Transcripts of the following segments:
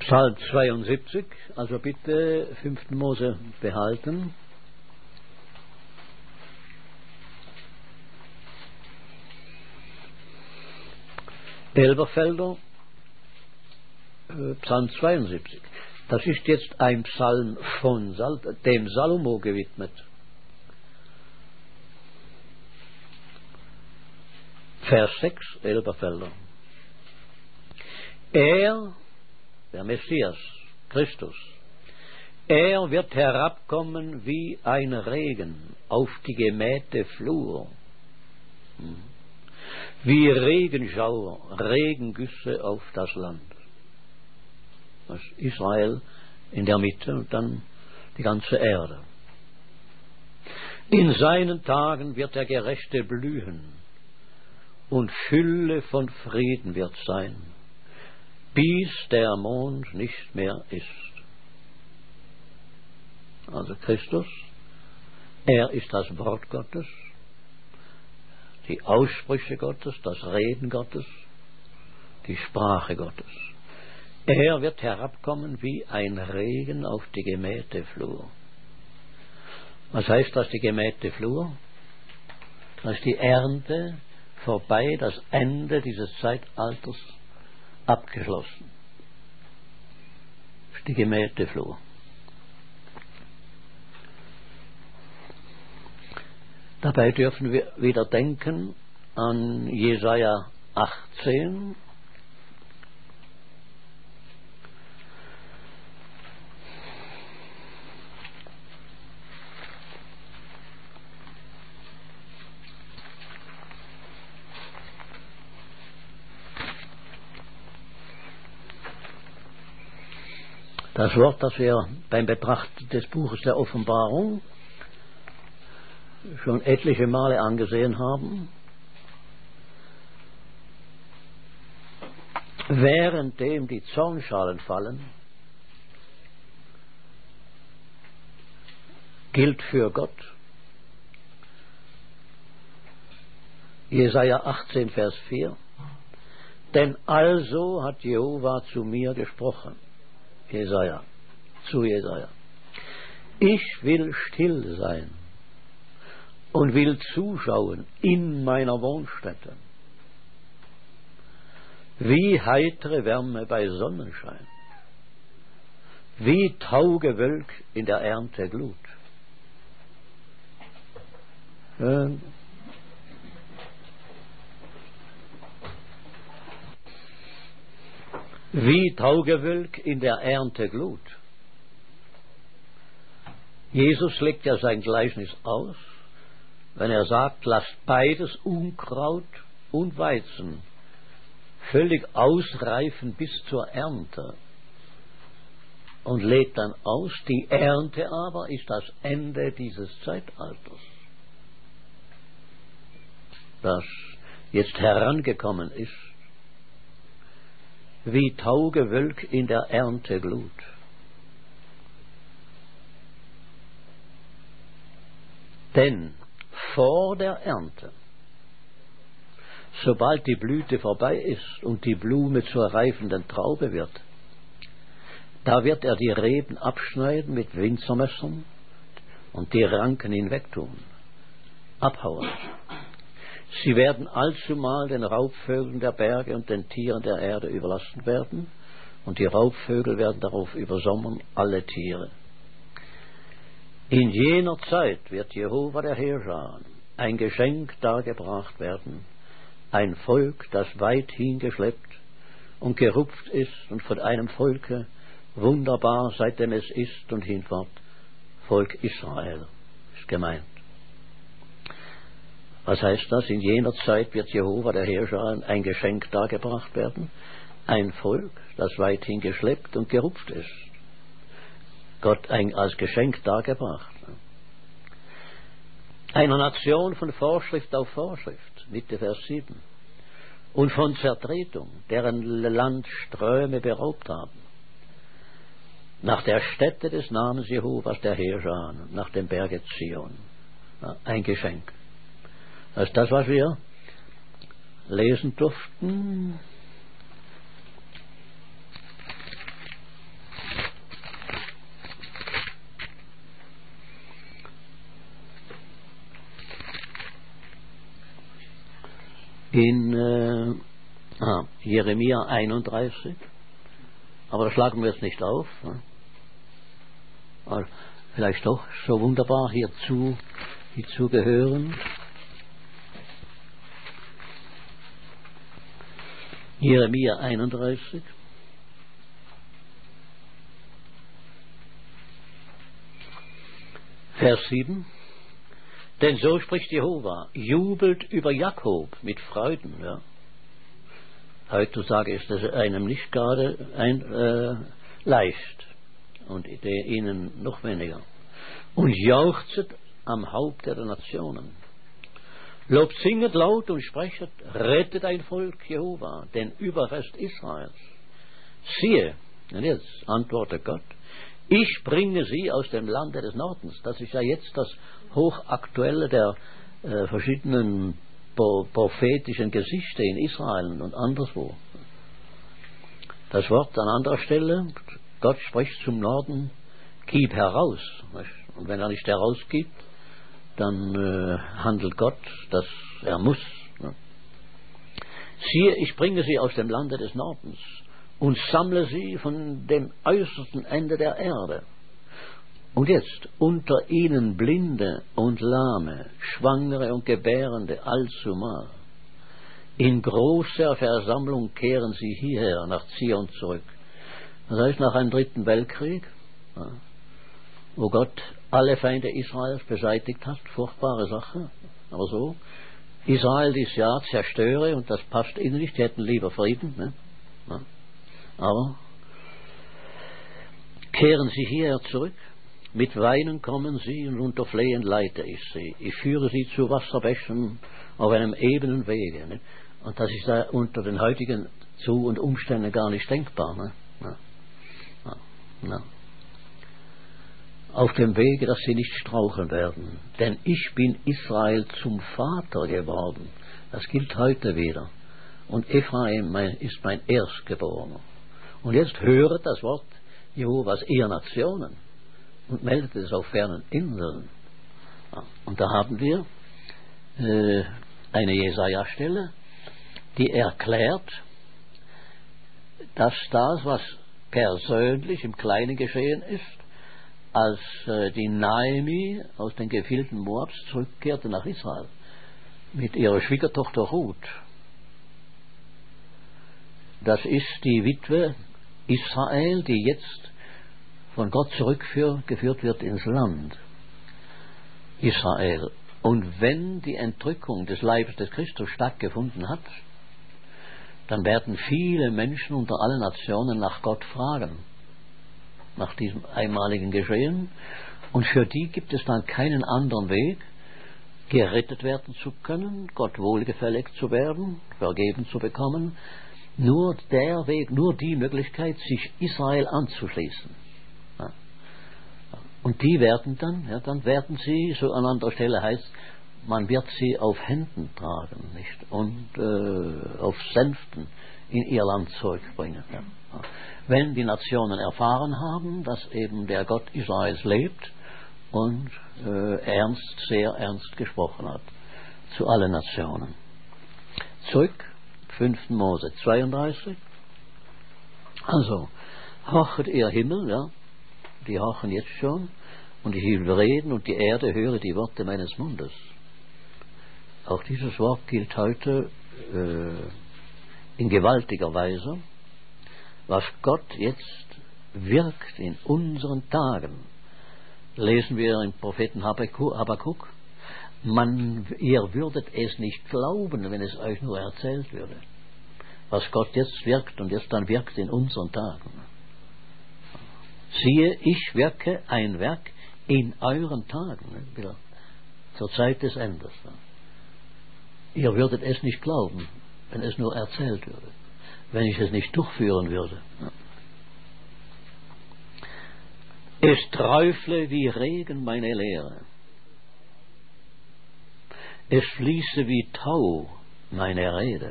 Psalm 72, also bitte 5. Mose behalten. Elberfelder, Psalm 72. Das ist jetzt ein Psalm von dem Salomo gewidmet. Vers 6, Elberfelder. Er, der Messias, Christus, er wird herabkommen wie ein Regen auf die gemähte Flur, wie Regenschauer, Regengüsse auf das Land. Das ist Israel in der Mitte und dann die ganze Erde. In seinen Tagen wird der Gerechte blühen und Fülle von Frieden wird sein, bis der Mond nicht mehr ist. Also Christus, er ist das Wort Gottes, die Aussprüche Gottes, das Reden Gottes, die Sprache Gottes. Er wird herabkommen wie ein Regen auf die gemähte Flur. Was heißt das, die gemähte Flur? Da ist die Ernte vorbei, das Ende dieses Zeitalters abgeschlossen. Das ist die gemähte Flur. Dabei dürfen wir wieder denken an Jesaja 18. Das Wort, das wir beim Betrachten des Buches der Offenbarung schon etliche Male angesehen haben, währenddem die Zornschalen fallen, gilt für Gott Jesaja 18, Vers 4, denn also hat Jehova zu mir gesprochen, zu Jesaja, ich will still sein und will zuschauen in meiner Wohnstätte, wie heitere Wärme bei Sonnenschein, wie Taugewölk in der Ernteglut. Wie Taugewölk in der Ernteglut. Jesus legt ja sein Gleichnis aus, wenn er sagt, lasst beides, Unkraut und Weizen, völlig ausreifen bis zur Ernte. Und legt dann aus, die Ernte aber ist das Ende dieses Zeitalters, das jetzt herangekommen ist, wie Taugewölk in der Ernteglut. Denn vor der Ernte, sobald die Blüte vorbei ist und die Blume zur reifenden Traube wird, da wird er die Reben abschneiden mit Winzermessern und die Ranken hinwegtun, abhauen. Sie werden allzumal den Raubvögeln der Berge und den Tieren der Erde überlassen werden, und die Raubvögel werden darauf übersommern alle Tiere. In jener Zeit wird Jehova der Heerscharen ein Geschenk dargebracht werden, ein Volk, das weit hingeschleppt und gerupft ist und von einem Volke wunderbar, seitdem es ist und hinfort, Volk Israel ist gemeint. Was heißt das? In jener Zeit wird Jehova der Heerscharen ein Geschenk dargebracht werden, ein Volk, das weit hingeschleppt und gerupft ist. Gott als Geschenk dargebracht. Einer Nation von Vorschrift auf Vorschrift, Mitte Vers 7, und von Zertretung, deren Land Ströme beraubt haben, nach der Stätte des Namens Jehovas der Heerscharen, nach dem Berge Zion. Ein Geschenk. Das ist das, was wir lesen durften in Jeremia 31, aber da schlagen wir es nicht auf. Also vielleicht doch so wunderbar hierzu gehören. Jeremia 31. Vers 7. Denn so spricht Jehova, jubelt über Jakob mit Freuden. Ja. Heutzutage ist es einem nicht gerade leicht und ihnen noch weniger. Und jauchzet am Haupt der Nationen. Lobt, singet laut und sprechet, rettet ein Volk Jehova, den Überrest Israels. Siehe, und jetzt antwortet Gott, ich bringe sie aus dem Lande des Nordens. Das ist ja jetzt das Hochaktuelle der verschiedenen prophetischen Gesichter in Israel und anderswo. Das Wort an anderer Stelle, Gott spricht zum Norden, gib heraus. Und wenn er nicht herausgibt, dann handelt Gott, dass er muss. Siehe, ich bringe sie aus dem Lande des Nordens und sammle sie von dem äußersten Ende der Erde. Und jetzt unter ihnen Blinde und Lahme, Schwangere und Gebärende allzumal. In großer Versammlung kehren sie hierher nach Zion zurück. Das heißt nach einem 3. Weltkrieg, wo Gott alle Feinde Israels beseitigt hat, furchtbare Sache, aber so. Israel dieses Jahr zerstöre und das passt ihnen nicht, die hätten lieber Frieden, ne? Ja. Aber kehren sie hierher zurück, mit Weinen kommen sie und unter Flehen leite ich sie. Ich führe sie zu Wasserbächen auf einem ebenen Wege. Ne? Und das ist da unter den heutigen Zu- und Umständen gar nicht denkbar. Ne? Ja. Auf dem Wege, dass sie nicht straucheln werden. Denn ich bin Israel zum Vater geworden. Das gilt heute wieder. Und Ephraim ist mein Erstgeborener. Und jetzt höret das Wort Jehovas, ihr Nationen, und meldet es auf fernen Inseln. Ja, und da haben wir eine Jesaja-Stelle, die erklärt, dass das, was persönlich im Kleinen geschehen ist, als die Naomi aus den Gefilden Moabs zurückkehrte nach Israel mit ihrer Schwiegertochter Ruth. Das ist die Witwe Israel, die jetzt von Gott zurückgeführt wird ins Land Israel. Und wenn die Entrückung des Leibes des Christus stattgefunden hat, dann werden viele Menschen unter allen Nationen nach Gott fragen, nach diesem einmaligen Geschehen. Und für die gibt es dann keinen anderen Weg, gerettet werden zu können, Gott wohlgefällig zu werden, vergeben zu bekommen, nur der Weg, nur die Möglichkeit, sich Israel anzuschließen. Ja. Und die werden dann werden sie, so an anderer Stelle heißt, man wird sie auf Händen tragen, nicht? Und auf Sänften in ihr Land zurückbringen. Ja. Wenn die Nationen erfahren haben, dass eben der Gott Israels lebt und sehr ernst gesprochen hat zu allen Nationen. Zurück, 5. Mose 32. Also, horchet ihr Himmel, ja, die horchen jetzt schon, und ich will reden und die Erde höre die Worte meines Mundes. Auch dieses Wort gilt heute in gewaltiger Weise, was Gott jetzt wirkt in unseren Tagen. Lesen wir im Propheten Habakuk, ihr würdet es nicht glauben, wenn es euch nur erzählt würde, was Gott jetzt wirkt und jetzt dann wirkt in unseren Tagen. Siehe, ich wirke ein Werk in euren Tagen, wieder zur Zeit des Endes. Ihr würdet es nicht glauben, wenn es nur erzählt würde, wenn ich es nicht durchführen würde. Es träufle wie Regen meine Lehre. Es fließe wie Tau meine Rede.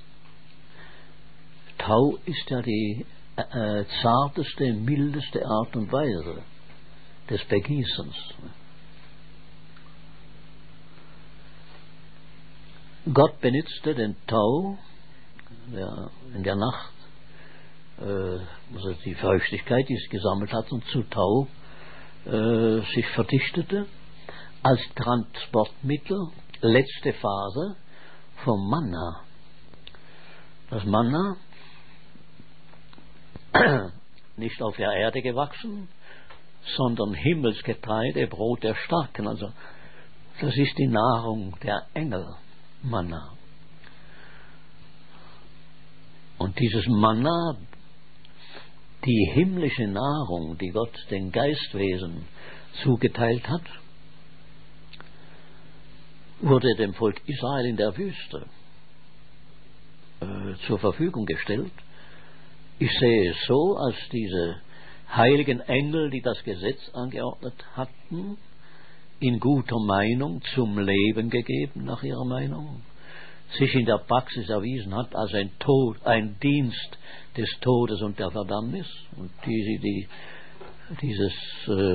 Tau ist ja die zarteste, mildeste Art und Weise des Begießens. Gott benutzte den Tau in der Nacht, also die Feuchtigkeit, die es gesammelt hat und zu Tau sich verdichtete, als Transportmittel, letzte Phase vom Manna. Das Manna, nicht auf der Erde gewachsen, sondern Himmelsgetreide, Brot der Starken. Also das ist die Nahrung der Engel, Manna. Und dieses Manna, die himmlische Nahrung, die Gott den Geistwesen zugeteilt hat, wurde dem Volk Israel in der Wüste zur Verfügung gestellt. Ich sehe es so, als diese heiligen Engel, die das Gesetz angeordnet hatten, in guter Meinung zum Leben gegeben, nach ihrer Meinung, sich in der Praxis erwiesen hat als ein Dienst des Todes und der Verdammnis, und dieses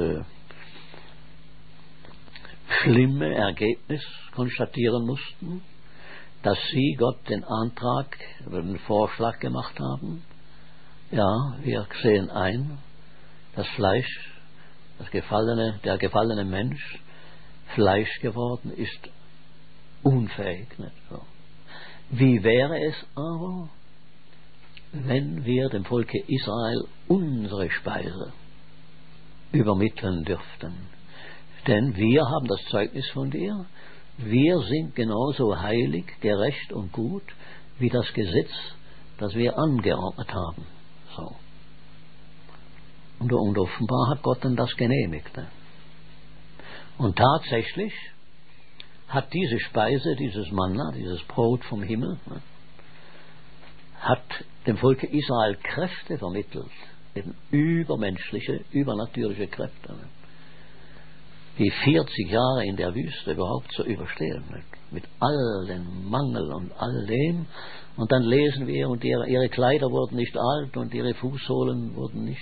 schlimme Ergebnis konstatieren mussten, dass sie Gott den Vorschlag gemacht haben. Ja, wir sehen ein, das Fleisch, der gefallene Mensch, Fleisch geworden ist, unfähig. Nicht so. Wie wäre es aber, wenn wir dem Volke Israel unsere Speise übermitteln dürften? Denn wir haben das Zeugnis von dir, wir sind genauso heilig, gerecht und gut wie das Gesetz, das wir angeordnet haben. So. Und offenbar hat Gott dann das genehmigt. Ne? Und tatsächlich hat diese Speise, dieses Manna, dieses Brot vom Himmel, ne, hat dem Volke Israel Kräfte vermittelt, eben übermenschliche, übernatürliche Kräfte, ne, die 40 Jahre in der Wüste überhaupt zu überstehen, ne, mit all dem Mangel und all dem. Und dann lesen wir, und ihre Kleider wurden nicht alt und ihre Fußsohlen wurden nicht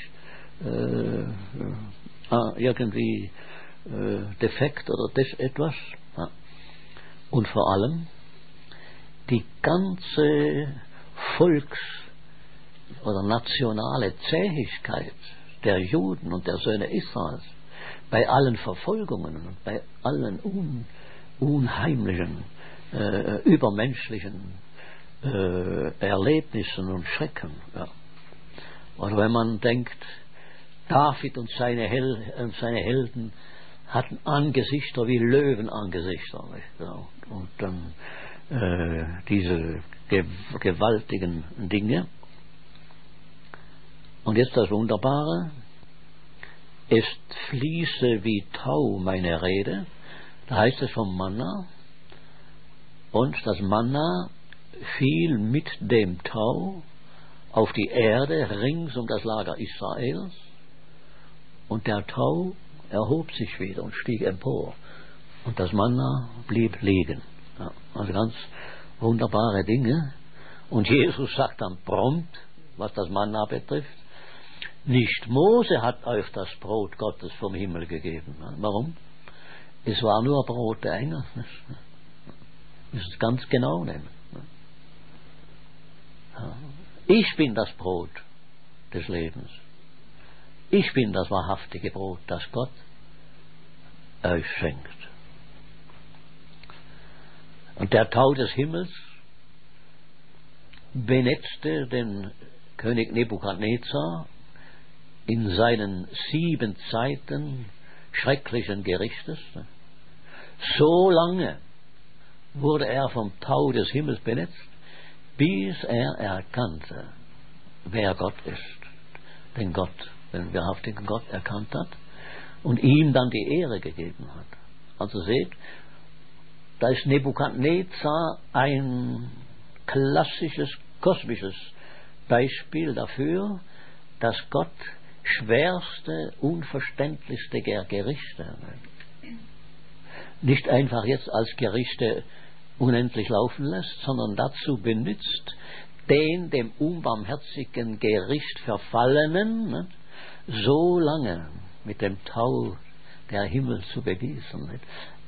irgendwie defekt oder etwas. Ja. Und vor allem die ganze oder nationale Zähigkeit der Juden und der Söhne Israels bei allen Verfolgungen und bei allen unheimlichen, übermenschlichen Erlebnissen und Schrecken. Ja. Und wenn man denkt, David und seine Helden hatten Angesichter wie Löwenangesichter. Ja. Und dann diese gewaltigen Dinge. Und jetzt das Wunderbare: Es fließe wie Tau meine Rede. Da heißt es vom Manna. Und das Manna fiel mit dem Tau auf die Erde rings um das Lager Israels. Und der Tau erhob sich wieder und stieg empor. Und das Manna blieb liegen. Ja, also ganz wunderbare Dinge. Und Jesus sagt dann prompt, was das Manna betrifft, nicht Mose hat euch das Brot Gottes vom Himmel gegeben. Warum? Es war nur Brot der Engel. Wir müssen es ganz genau nehmen. Ich bin das Brot des Lebens. Ich bin das wahrhaftige Brot, das Gott euch schenkt. Und der Tau des Himmels benetzte den König Nebukadnezar in seinen 7 Zeiten schrecklichen Gerichtes. So lange wurde er vom Tau des Himmels benetzt, bis er erkannte, wer Gott ist, den wahrhaftigen Gott erkannt hat und ihm dann die Ehre gegeben hat. Also seht, da ist Nebukadnezar ein klassisches, kosmisches Beispiel dafür, dass Gott schwerste, unverständlichste Gerichte nicht einfach jetzt als Gerichte unendlich laufen lässt, sondern dazu benutzt, den dem unbarmherzigen Gericht Verfallenen so lange mit dem Tau der Himmel zu begießen,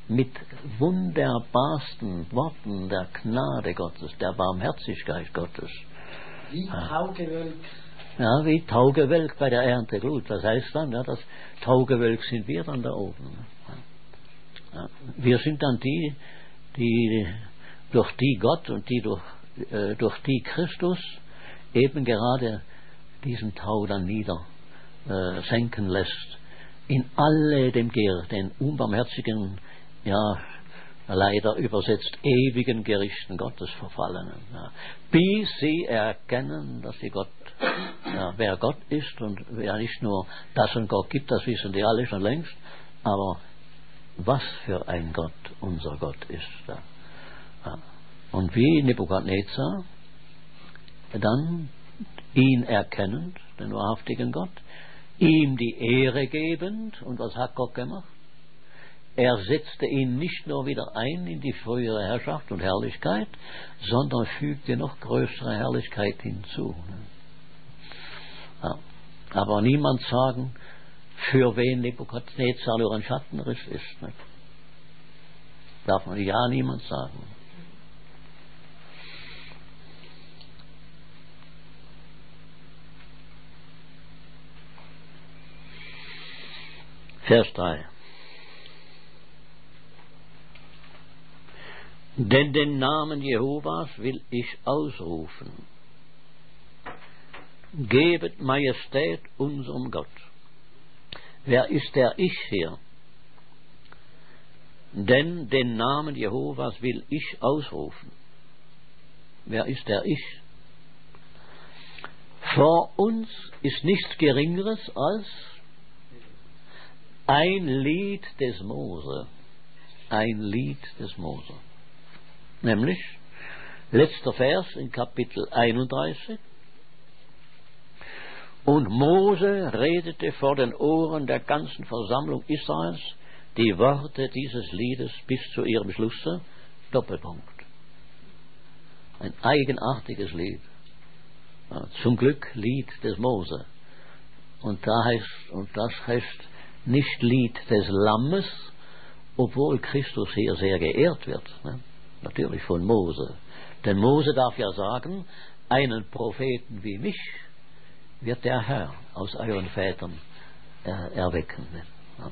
mit wunderbarsten Worten der Gnade Gottes, der Barmherzigkeit Gottes. Wie Taugewölk. Ja, wie Taugewölk bei der Ernteglut. Das heißt dann, ja, das Taugewölk sind wir dann da oben. Ja, wir sind dann die durch die Gott und durch die Christus eben gerade diesen Tau dann senken lässt. In alle dem den unbarmherzigen, ja, leider übersetzt ewigen Gerichten Gottes Verfallenen. Ja. Bis sie erkennen, dass sie Gott, ja, wer Gott ist und wer nicht nur das und Gott gibt, das wissen die alle schon längst, aber was für ein Gott unser Gott ist. Ja. Ja. Und wie Nebukadnezar dann ihn erkennend, den wahrhaftigen Gott, ihm die Ehre gebend, und was hat Gott gemacht? Er setzte ihn nicht nur wieder ein in die frühere Herrschaft und Herrlichkeit, sondern fügte noch größere Herrlichkeit hinzu. Ja. Aber niemand sagen, für wen Nebukadnezar nur ein Schattenriss ist. Nicht? Darf man ja niemand sagen. Vers 3. Denn den Namen Jehovas will ich ausrufen. Gebet Majestät unserem Gott. Wer ist der Ich hier? Denn den Namen Jehovas will ich ausrufen. Wer ist der Ich? Vor uns ist nichts Geringeres als ein Lied des Mose. Ein Lied des Mose. Nämlich, letzter Vers in Kapitel 31. Und Mose redete vor den Ohren der ganzen Versammlung Israels die Worte dieses Liedes bis zu ihrem Schlusse. Doppelpunkt. Ein eigenartiges Lied. Ja, zum Glück Lied des Mose. Und das heißt nicht Lied des Lammes, obwohl Christus hier sehr geehrt wird. Ne? Natürlich von Mose. Denn Mose darf ja sagen, einen Propheten wie mich wird der Herr aus euren Vätern erwecken. Ne? Ja.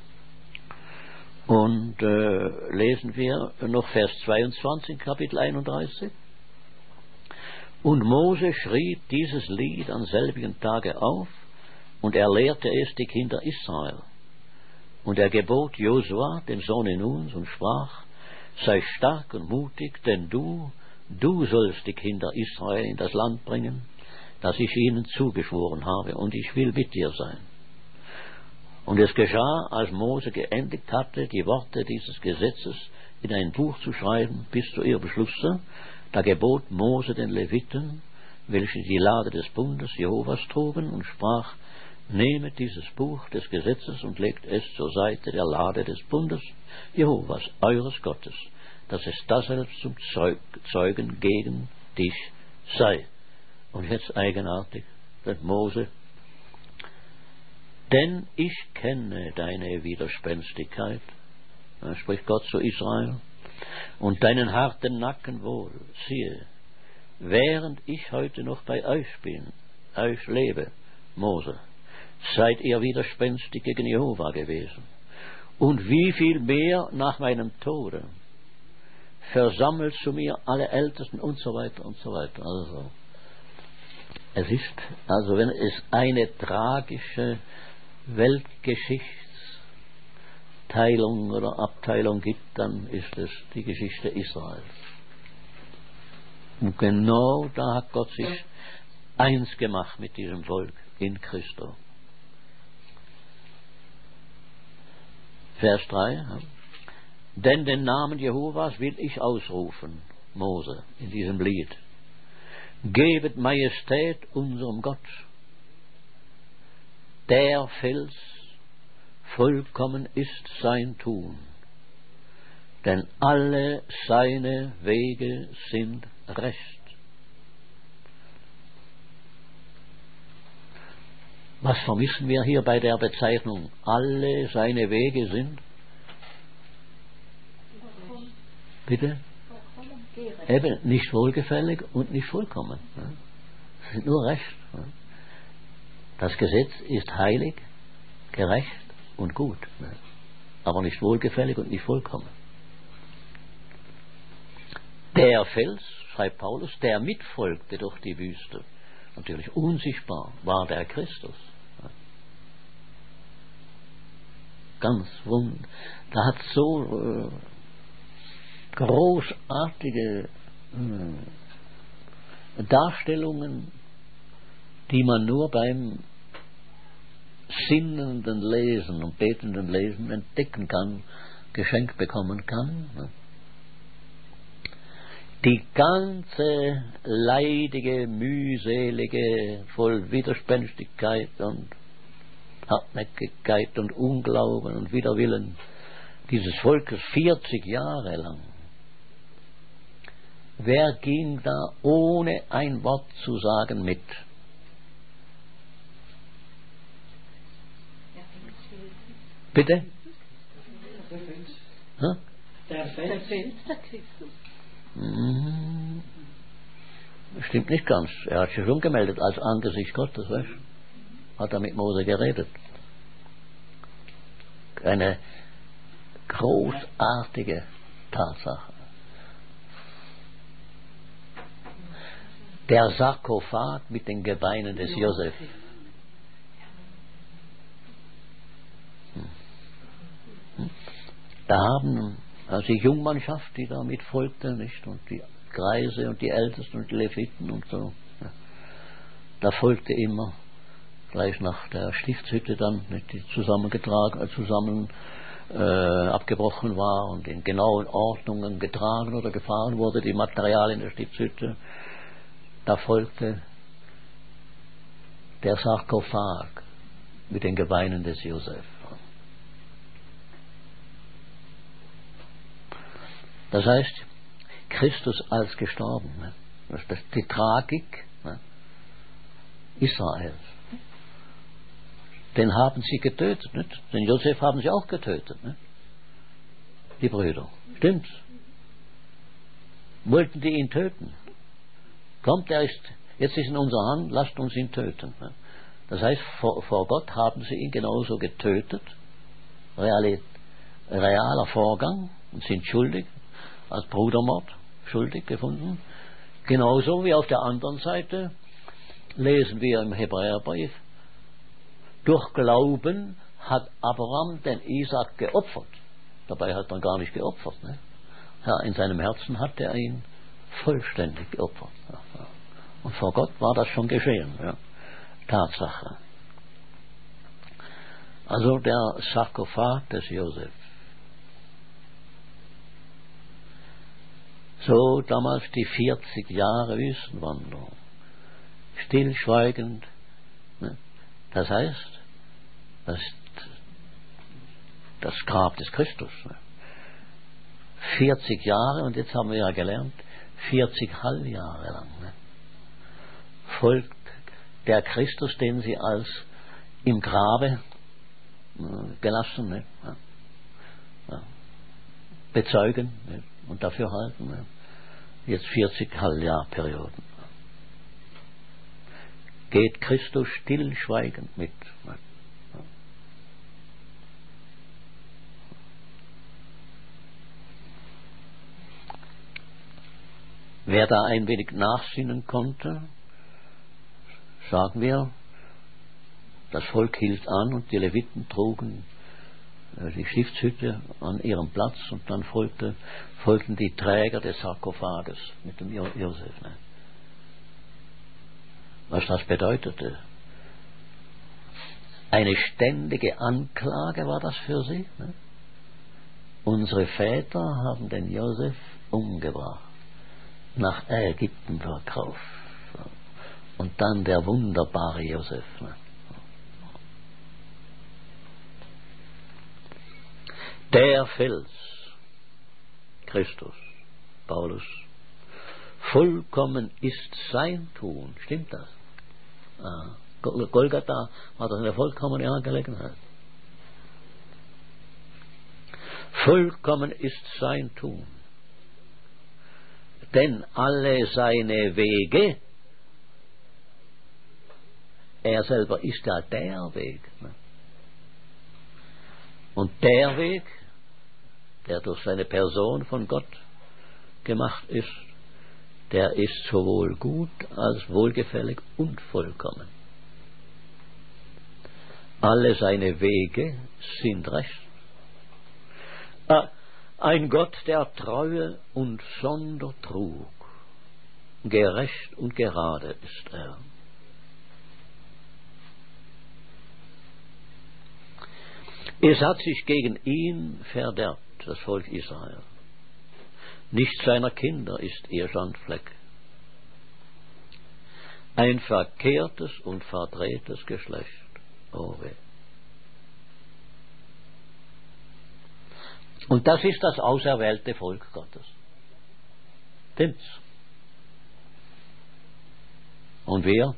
Und lesen wir noch Vers 22, Kapitel 31. Und Mose schrieb dieses Lied am selbigen Tage auf, und er lehrte es die Kinder Israel. Und er gebot Josua, dem Sohne Nuns, und sprach, sei stark und mutig, denn du sollst die Kinder Israel in das Land bringen, das ich ihnen zugeschworen habe, und ich will mit dir sein. Und es geschah, als Mose geendigt hatte, die Worte dieses Gesetzes in ein Buch zu schreiben, bis zu ihrem Beschlusse, da gebot Mose den Leviten, welche die Lade des Bundes Jehovas trugen, und sprach, nehmet dieses Buch des Gesetzes und legt es zur Seite der Lade des Bundes Jehovas, eures Gottes, dass es daselbst zum Zeugen gegen dich sei. Und jetzt eigenartig, sagt Mose, denn ich kenne deine Widerspenstigkeit, da spricht Gott zu Israel, und deinen harten Nacken wohl, siehe, während ich heute noch bei euch bin, euch lebe, Mose, seid ihr widerspenstig gegen Jehova gewesen. Und wie viel mehr nach meinem Tode versammelt zu mir alle Ältesten und so weiter und so weiter. Also, es ist, also wenn es eine tragische Weltgeschichtsteilung oder Abteilung gibt, dann ist es die Geschichte Israels. Und genau da hat Gott sich eins gemacht mit diesem Volk in Christo. Vers 3. Denn den Namen Jehovas will ich ausrufen, Mose, in diesem Lied. Gebet Majestät unserem Gott. Der Fels, vollkommen ist sein Tun, denn alle seine Wege sind recht. Was vermissen wir hier bei der Bezeichnung? Alle seine Wege sind Bitte? Eben, nicht wohlgefällig und nicht vollkommen. Es ist nur Recht. Das Gesetz ist heilig, gerecht und gut, aber nicht wohlgefällig und nicht vollkommen. Der Fels, schreibt Paulus, der mitfolgte durch die Wüste, natürlich unsichtbar, war der Christus. Ganz wunderbar. Da hat so großartige Darstellungen, die man nur beim sinnenden Lesen und betenden Lesen entdecken kann, geschenkt bekommen kann. Die ganze leidige, mühselige, voll Widerspenstigkeit und Hartnäckigkeit und Unglauben und Widerwillen dieses Volkes 40 Jahre lang. Wer ging da ohne ein Wort zu sagen mit? Bitte? Der Fels, der Christus. Stimmt nicht ganz. Er hat sich schon gemeldet als Angesicht Gottes, weißt du? Hat er mit Mose geredet. Eine großartige Tatsache. Der Sarkophag mit den Gebeinen des Josef. Da haben die Jungmannschaft, die da mitfolgte, nicht? Und die Greise und die Ältesten und die Leviten und so. Ja. Da folgte immer, gleich nach der Stiftshütte dann, nicht, die abgebrochen war und in genauen Ordnungen getragen oder gefahren wurde, die Materialien der Stiftshütte. Da folgte der Sarkophag mit den Gebeinen des Josef. Das heißt, Christus als gestorben. Das ist die Tragik Israels. Den haben sie getötet. Nicht? Den Josef haben sie auch getötet. Nicht? Die Brüder. Stimmt's? Wollten die ihn töten? Kommt, jetzt ist in unserer Hand, lasst uns ihn töten. Nicht? Das heißt, vor Gott haben sie ihn genauso getötet. Realer Vorgang und sind schuldig. Als Brudermord schuldig gefunden. Genauso wie auf der anderen Seite lesen wir im Hebräerbrief, durch Glauben hat Abraham den Isaak geopfert. Dabei hat er gar nicht geopfert. Ne? Ja, in seinem Herzen hat er ihn vollständig geopfert. Ja. Und vor Gott war das schon geschehen. Ja. Tatsache. Also der Sarkophag des Josef. So damals die 40 Jahre Wüstenwanderung. Stillschweigend. Ne? Das heißt, das ist das Grab des Christus. Ne? 40 Jahre, und jetzt haben wir ja gelernt, 40 Halbjahre lang. Ne? Folgt der Christus, den sie als im Grabe gelassen, ne? Ja. Bezeugen, ne? Und dafür halten. Ne? Jetzt 40 Halbjahrperioden. Geht Christus stillschweigend mit. Ne? Wer da ein wenig nachsinnen konnte, sagen wir, das Volk hielt an und die Leviten trugen die Stiftshütte an ihrem Platz und dann folgten die Träger des Sarkophages mit dem Josef. Ne? Was das bedeutete? Eine ständige Anklage war das für sie. Ne? Unsere Väter haben den Josef umgebracht, nach Ägypten verkauft. Und dann der wunderbare Josef. Ne? Der Fels, Christus, Paulus, vollkommen ist sein Tun. Stimmt das? Golgatha war das eine vollkommene Angelegenheit. Vollkommen ist sein Tun. denn alle seine Wege, er selber ist ja der Weg. Und der Weg, der durch seine Person von Gott gemacht ist, der ist sowohl gut als wohlgefällig und vollkommen. Alle seine Wege sind recht. Ein Gott der Treue und Sondertrug, gerecht und gerade ist er. Es hat sich gegen ihn verderbt, das Volk Israel. Nicht seiner Kinder ist ihr Schandfleck. Ein verkehrtes und verdrehtes Geschlecht. Oh weh. Und das ist das auserwählte Volk Gottes. Stimmt's? Und wir?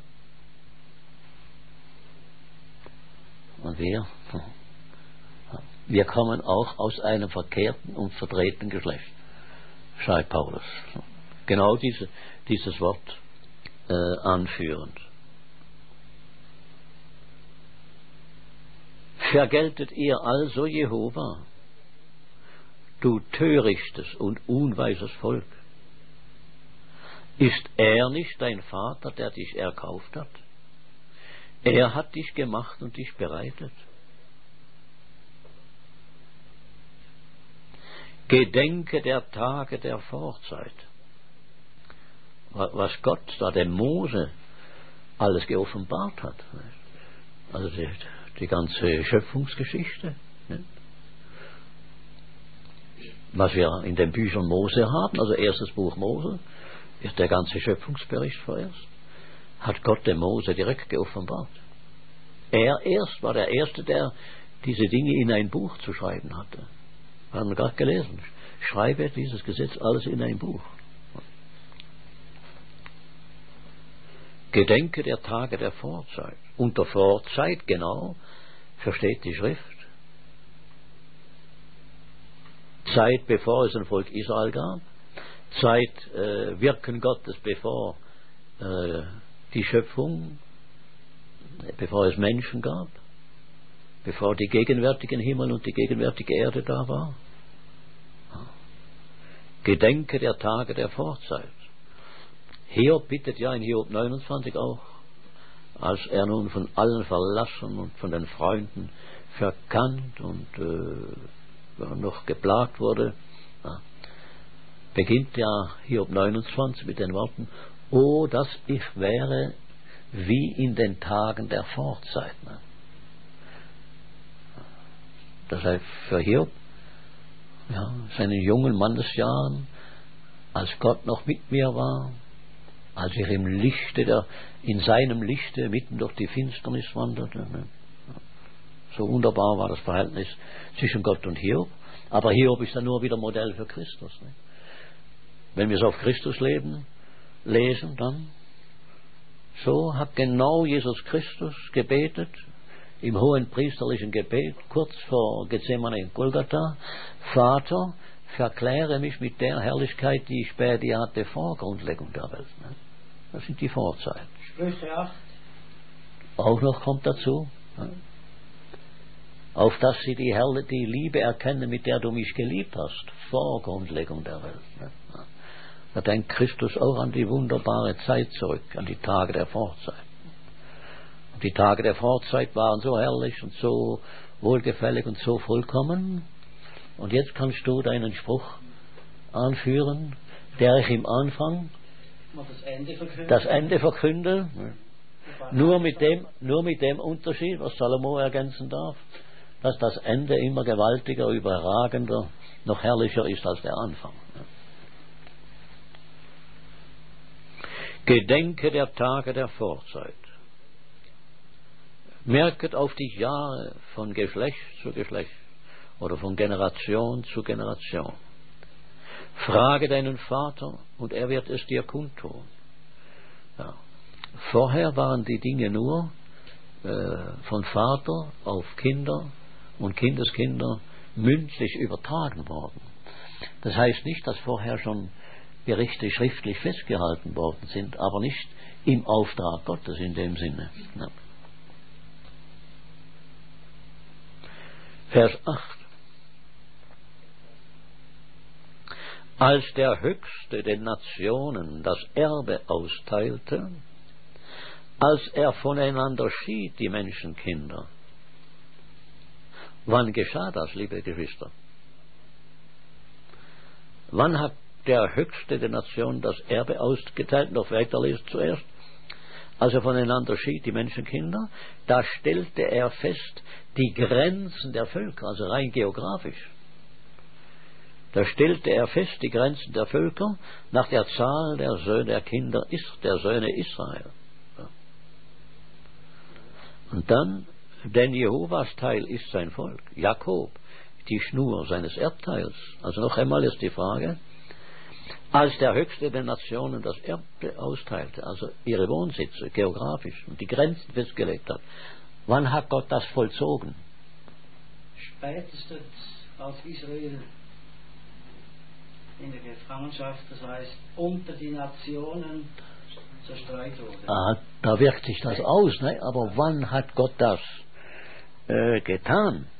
Und wir? Wir kommen auch aus einem verkehrten und verdrehten Geschlecht, schreibt Paulus. Genau dieses Wort anführend. Vergeltet ihr also Jehova, du törichtes und unweises Volk? Ist er nicht dein Vater, der dich erkauft hat? Er hat dich gemacht und dich bereitet. Gedenke der Tage der Vorzeit. Was Gott da dem Mose alles geoffenbart hat. Also die ganze Schöpfungsgeschichte. Was wir in den Büchern Mose haben, also erstes Buch Mose, ist der ganze Schöpfungsbericht vorerst, hat Gott dem Mose direkt geoffenbart. Er erst war der Erste, der diese Dinge in ein Buch zu schreiben hatte. Wir haben gerade gelesen, schreibe dieses Gesetz alles in ein Buch. Gedenke der Tage der Vorzeit. Unter Vorzeit, genau, versteht die Schrift. Zeit, bevor es ein Volk Israel gab. Zeit, Wirken Gottes, bevor die Schöpfung, bevor es Menschen gab. Bevor die gegenwärtigen Himmel und die gegenwärtige Erde da war. Gedenke der Tage der Vorzeit. Hiob bittet ja in Hiob 29 auch, als er nun von allen verlassen und von den Freunden verkannt und noch geplagt wurde, beginnt ja Hiob 29 mit den Worten, oh, dass ich wäre wie in den Tagen der Vorzeit. Das heißt für Hiob, seinen jungen Mannesjahren, als Gott noch mit mir war, als ich in seinem Lichte mitten durch die Finsternis wanderte. So wunderbar war das Verhältnis zwischen Gott und Hiob. Aber Hiob ist dann nur wieder Modell für Christus. Wenn wir es auf Christus lesen, dann so hat genau Jesus Christus gebetet, im hohen priesterlichen Gebet, kurz vor Gethsemane in Golgatha: Vater, verkläre mich mit der Herrlichkeit, die ich bei dir hatte vor Grundlegung der Welt. Das sind die Vorzeiten. Sprüche 8. Auch noch kommt dazu, auf dass sie die Liebe erkennen, mit der du mich geliebt hast, vor Grundlegung der Welt. Da denkt Christus auch an die wunderbare Zeit zurück, an die Tage der Vorzeit. Und die Tage der Vorzeit waren so herrlich und so wohlgefällig und so vollkommen. Und jetzt kannst du deinen Spruch anführen, der ich im Anfang das Ende verkünde. Nur mit dem Unterschied, was Salomo ergänzen darf, dass das Ende immer gewaltiger, überragender, noch herrlicher ist als der Anfang. Gedenke der Tage der Vorzeit. Merket auf die Jahre von Geschlecht zu Geschlecht oder von Generation zu Generation. Frage deinen Vater und er wird es dir kundtun. Ja. Vorher waren die Dinge nur von Vater auf Kinder und Kindeskinder mündlich übertragen worden. Das heißt nicht, dass vorher schon Gerichte schriftlich festgehalten worden sind, aber nicht im Auftrag Gottes in dem Sinne. Ja. Vers 8. Als der Höchste den Nationen das Erbe austeilte, als er voneinander schied, die Menschenkinder. Wann geschah das, liebe Geschwister? Wann hat der Höchste der Nationen das Erbe ausgeteilt? Noch weiterlesen zuerst. Als er voneinander schied, die Menschenkinder, da stellte er fest die Grenzen der Völker, also rein geografisch. Da stellte er fest die Grenzen der Völker nach der Zahl der Söhne der Kinder, der Söhne Israel. Und dann, denn Jehovas Teil ist sein Volk, Jakob, die Schnur seines Erbteils. Also noch einmal ist die Frage, als der Höchste der Nationen das Erbe austeilte, also ihre Wohnsitze geografisch und die Grenzen festgelegt hat, wann hat Gott das vollzogen? Spätestens als Israel in der Gefangenschaft, das heißt unter die Nationen zerstreut wurde. Da wirkt sich das aus, ne? Aber wann hat Gott das getan?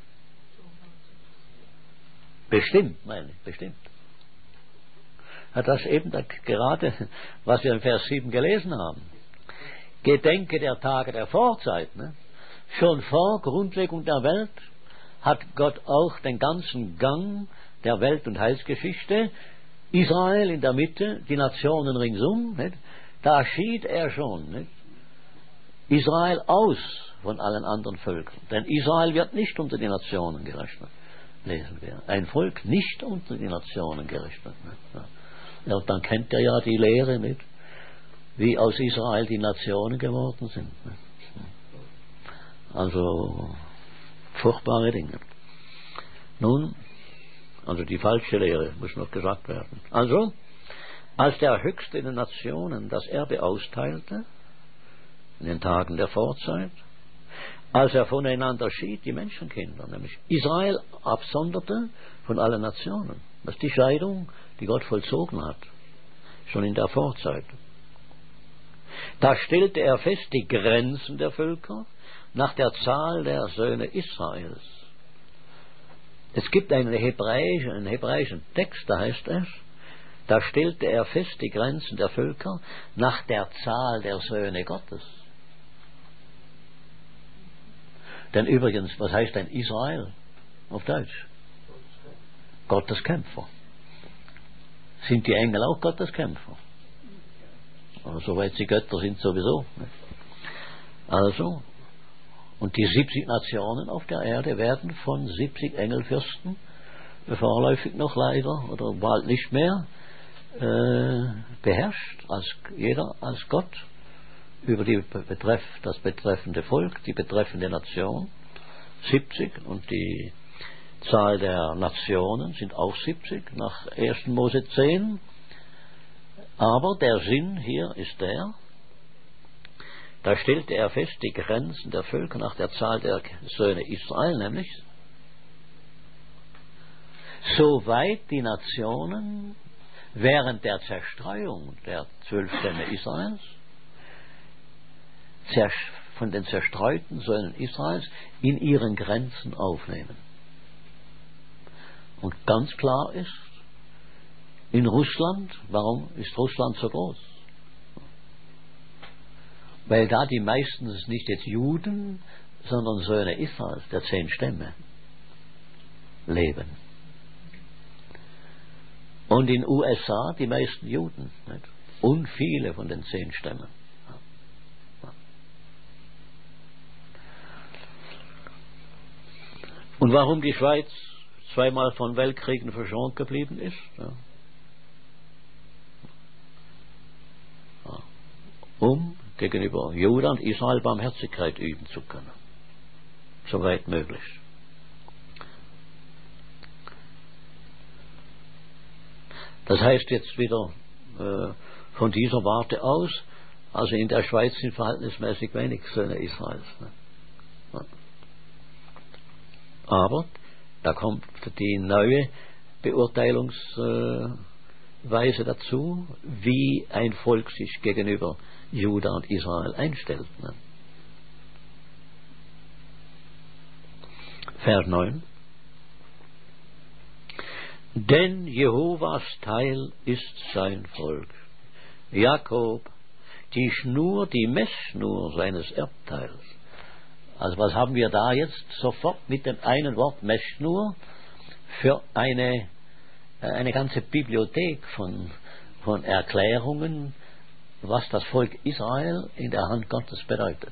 Bestimmt, meine ich, bestimmt. Hat das eben gerade, was wir in Vers 7 gelesen haben. Gedenke der Tage der Vorzeit. Ne? Schon vor Grundlegung der Welt hat Gott auch den ganzen Gang der Welt- und Heilsgeschichte, Israel in der Mitte, die Nationen ringsum, nicht? Da schied er schon, nicht? Israel aus von allen anderen Völkern. Denn Israel wird nicht unter die Nationen gerechnet, lesen wir. Ein Volk nicht unter die Nationen gerechnet. Nicht? Ja, dann kennt er ja die Lehre, nicht? Wie aus Israel die Nationen geworden sind. Nicht? Also furchtbare Dinge. Nun, also die falsche Lehre muss noch gesagt werden. Also, als der Höchste der Nationen das Erbe austeilte, in den Tagen der Vorzeit, als er voneinander schied, die Menschenkinder, nämlich Israel absonderte von allen Nationen. Das ist die Scheidung, die Gott vollzogen hat, schon in der Vorzeit. Da stellte er fest die Grenzen der Völker nach der Zahl der Söhne Israels. Es gibt einen hebräischen Text, da heißt es, da stellte er fest die Grenzen der Völker nach der Zahl der Söhne Gottes. Denn übrigens, was heißt denn Israel auf Deutsch? Gottes Kämpfer. Sind die Engel auch Gottes Kämpfer? Also, soweit sie Götter sind sowieso. Also, und die 70 Nationen auf der Erde werden von 70 Engelfürsten, vorläufig noch leider, oder bald nicht mehr, beherrscht, jeder als Gott, über das betreffende Volk, die betreffende Nation, 70, und die Zahl der Nationen sind auch 70, nach 1. Mose 10. Aber der Sinn hier ist da stellte er fest die Grenzen der Völker nach der Zahl der Söhne Israel, nämlich soweit die Nationen während der Zerstreuung der 12 Stämme Israels von den zerstreuten Söhnen Israels in ihren Grenzen aufnehmen. Und ganz klar ist, in Russland, warum ist Russland so groß? Weil da die meisten nicht jetzt Juden, sondern Söhne Israels, der 10 Stämme, leben. Und in USA die meisten Juden, nicht? Und viele von den 10 Stämmen. Und warum die Schweiz zweimal von Weltkriegen verschont geblieben ist? Ja. Um gegenüber Juda und Israel Barmherzigkeit üben zu können. Soweit möglich. Das heißt jetzt wieder von dieser Warte aus, also in der Schweiz sind verhältnismäßig wenig Söhne Israels. Ne? Ja. Aber da kommt die neue Beurteilungsgrundlage Weise dazu, wie ein Volk sich gegenüber Juda und Israel einstellt. Vers 9. Denn Jehovas Teil ist sein Volk. Jakob, die Schnur, die Messschnur seines Erbteils. Also was haben wir da jetzt sofort mit dem einen Wort Messschnur für eine ganze Bibliothek von Erklärungen, was das Volk Israel in der Hand Gottes bedeutet.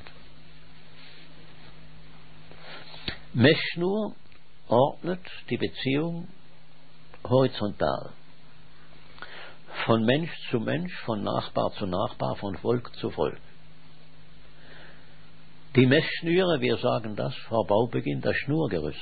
Messschnur ordnet die Beziehung horizontal. Von Mensch zu Mensch, von Nachbar zu Nachbar, von Volk zu Volk. Die Messschnüre, wir sagen das vor Baubeginn, das Schnurgerüst.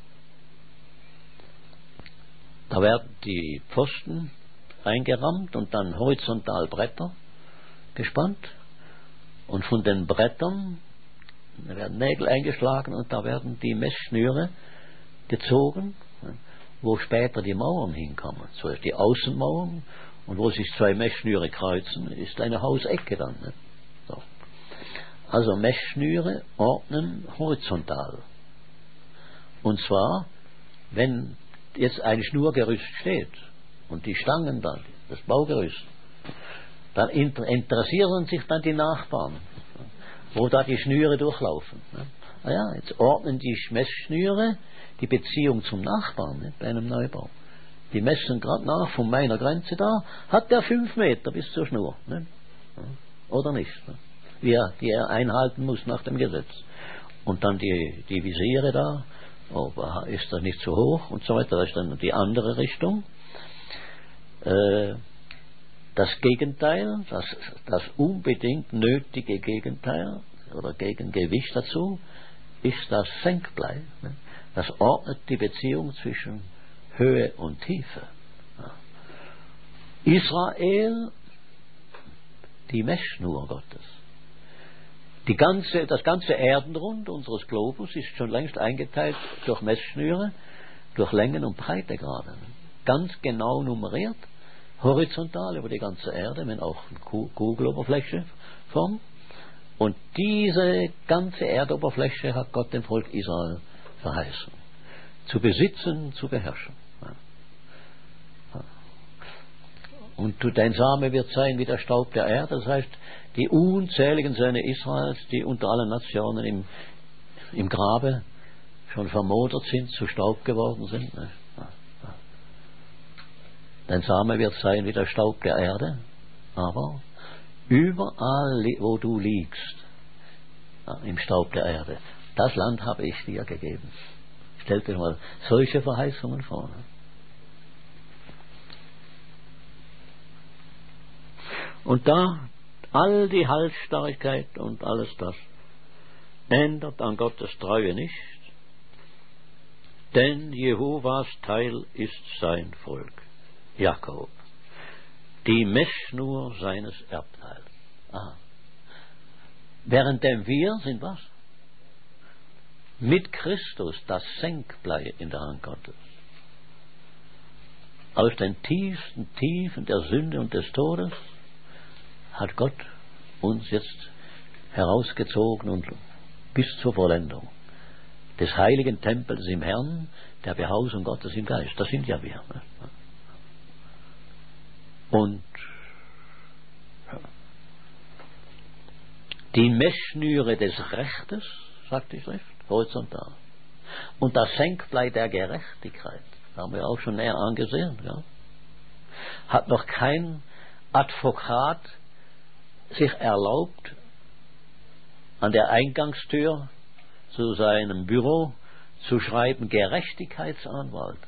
Da werden die Pfosten eingerammt und dann horizontal Bretter gespannt. Und von den Brettern werden Nägel eingeschlagen und da werden die Messschnüre gezogen, wo später die Mauern hinkommen. Zuerst die Außenmauern und wo sich zwei Messschnüre kreuzen, ist eine Hausecke dann. Ne? So. Also Messschnüre ordnen horizontal. Und zwar, wenn jetzt ein Schnurgerüst steht und die Stangen dann, das Baugerüst, dann interessieren sich dann die Nachbarn, wo da die Schnüre durchlaufen. Ne? Ah ja, jetzt ordnen die Messschnüre die Beziehung zum Nachbarn, ne, bei einem Neubau. Die messen gerade nach, von meiner Grenze da, hat der 5 Meter bis zur Schnur. Ne? Oder nicht? Ne? Die er einhalten muss nach dem Gesetz. Und dann die Visiere da, ist das nicht zu hoch und so weiter, das ist dann die andere Richtung. Das Gegenteil, das unbedingt nötige Gegenteil oder Gegengewicht dazu, ist das Senkblei. Ne? Das ordnet die Beziehung zwischen Höhe und Tiefe. Ja. Israel, die Messschnur Gottes. Das ganze Erdenrund unseres Globus ist schon längst eingeteilt durch Messschnüre, durch Längen und Breitegrade. Ganz genau nummeriert, horizontal über die ganze Erde, wenn auch Kugeloberfläche Form. Und diese ganze Erdoberfläche hat Gott dem Volk Israel verheißen. Zu besitzen, zu beherrschen. Und dein Same wird sein wie der Staub der Erde, das heißt, die unzähligen Söhne Israels, die unter allen Nationen im Grabe schon vermodert sind, zu Staub geworden sind. Dein Same wird sein wie der Staub der Erde, aber überall, wo du liegst, im Staub der Erde, das Land habe ich dir gegeben. Stellt euch mal solche Verheißungen vor. Und da all die Halsstarrigkeit und alles das ändert an Gottes Treue nicht, denn Jehovas Teil ist sein Volk, Jakob, die Messschnur seines Erbteils. Aha. Währenddem wir sind was? Mit Christus das Senkblei in der Hand Gottes. Aus den tiefsten Tiefen der Sünde und des Todes hat Gott uns jetzt herausgezogen und bis zur Vollendung des heiligen Tempels im Herrn, der Behausung Gottes im Geist. Das sind ja wir. Und die Messschnüre des Rechtes, sagt die Schrift, horizontal. Und das Senkblei der Gerechtigkeit, haben wir auch schon näher angesehen, ja, hat noch kein Advokat sich erlaubt, an der Eingangstür zu seinem Büro zu schreiben, Gerechtigkeitsanwalt.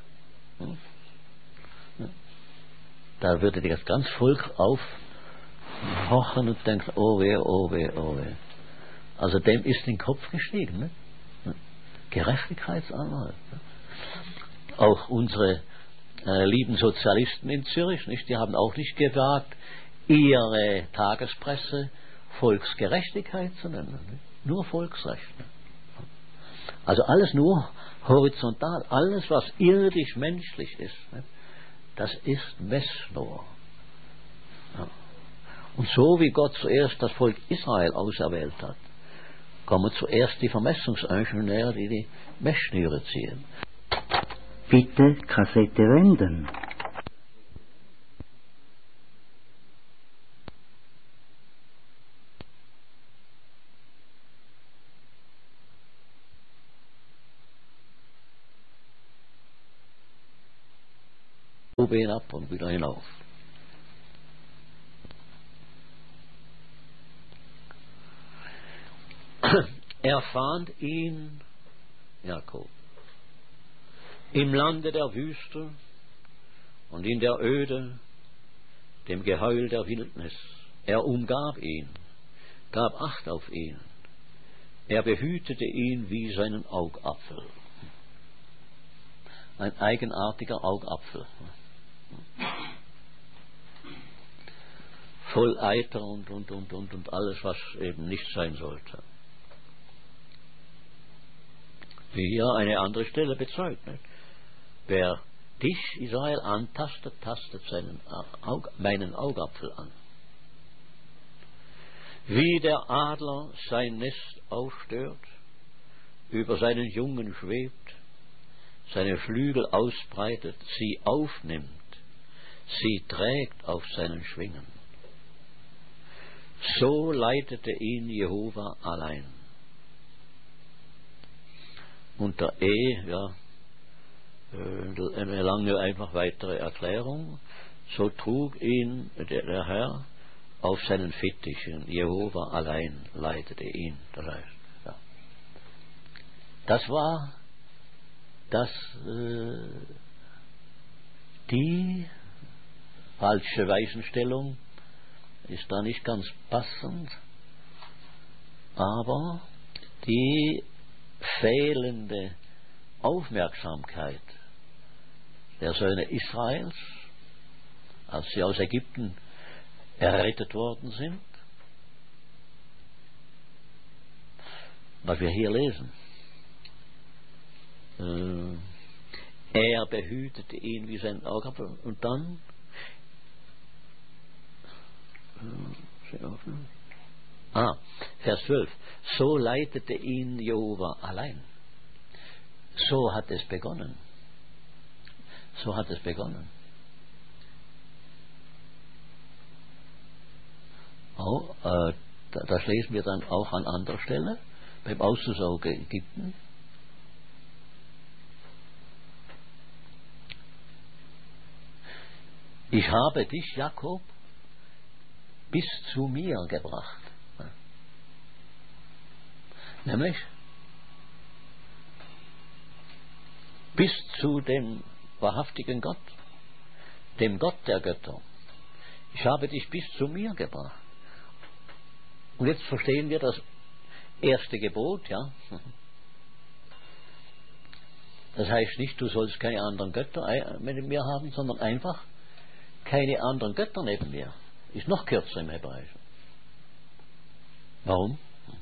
Da würde das ganze Volk aufwachen und denken, oh weh, oh weh, oh weh. Also dem ist in den Kopf gestiegen. Ne? Gerechtigkeitsanwalt. Auch unsere lieben Sozialisten in Zürich, nicht? Die haben auch nicht gewagt, ihre Tagespresse Volksgerechtigkeit zu nennen. Nicht? Nur Volksrecht. Also alles nur horizontal, alles was irdisch menschlich ist, nicht? Das ist Messschnur. Ja. Und so wie Gott zuerst das Volk Israel auserwählt hat, kommen zuerst die Vermessungsingenieur, die die Messschnüre ziehen. Bitte Kassette wenden. Oben ab und wieder hinauf. Er fand ihn, Jakob, im Lande der Wüste und in der Öde, dem Geheul der Wildnis. Er umgab ihn, gab Acht auf ihn. Er behütete ihn wie seinen Augapfel. Ein eigenartiger Augapfel. Voll Eiter und alles, was eben nicht sein sollte. Wie hier eine andere Stelle bezeugt. Nicht? Wer dich, Israel, antastet, tastet meinen Augapfel an. Wie der Adler sein Nest aufstört, über seinen Jungen schwebt, seine Flügel ausbreitet, sie aufnimmt, sie trägt auf seinen Schwingen. So leitete ihn Jehova allein. Unter eine lange, einfach weitere Erklärung. So trug ihn der Herr auf seinen Fittichen. Jehova allein leitete ihn. Das heißt, ja. Das war die falsche Weichenstellung, ist da nicht ganz passend, aber die fehlende Aufmerksamkeit der Söhne Israels, als sie aus Ägypten errettet worden sind, was wir hier lesen. Er behütete ihn wie sein Augapfel. Und dann Vers 12. So leitete ihn Jehova allein. So hat es begonnen. So hat es begonnen. Das lesen wir dann auch an anderer Stelle, beim Auszug Ägypten. Ich habe dich, Jakob, bis zu mir gebracht. Nämlich bis zu dem wahrhaftigen Gott, dem Gott der Götter. Ich habe dich bis zu mir gebracht. Und jetzt verstehen wir das erste Gebot, ja. Das heißt nicht, du sollst keine anderen Götter neben mir haben, sondern einfach keine anderen Götter neben mir. Ist noch kürzer im Hebräischen. Warum?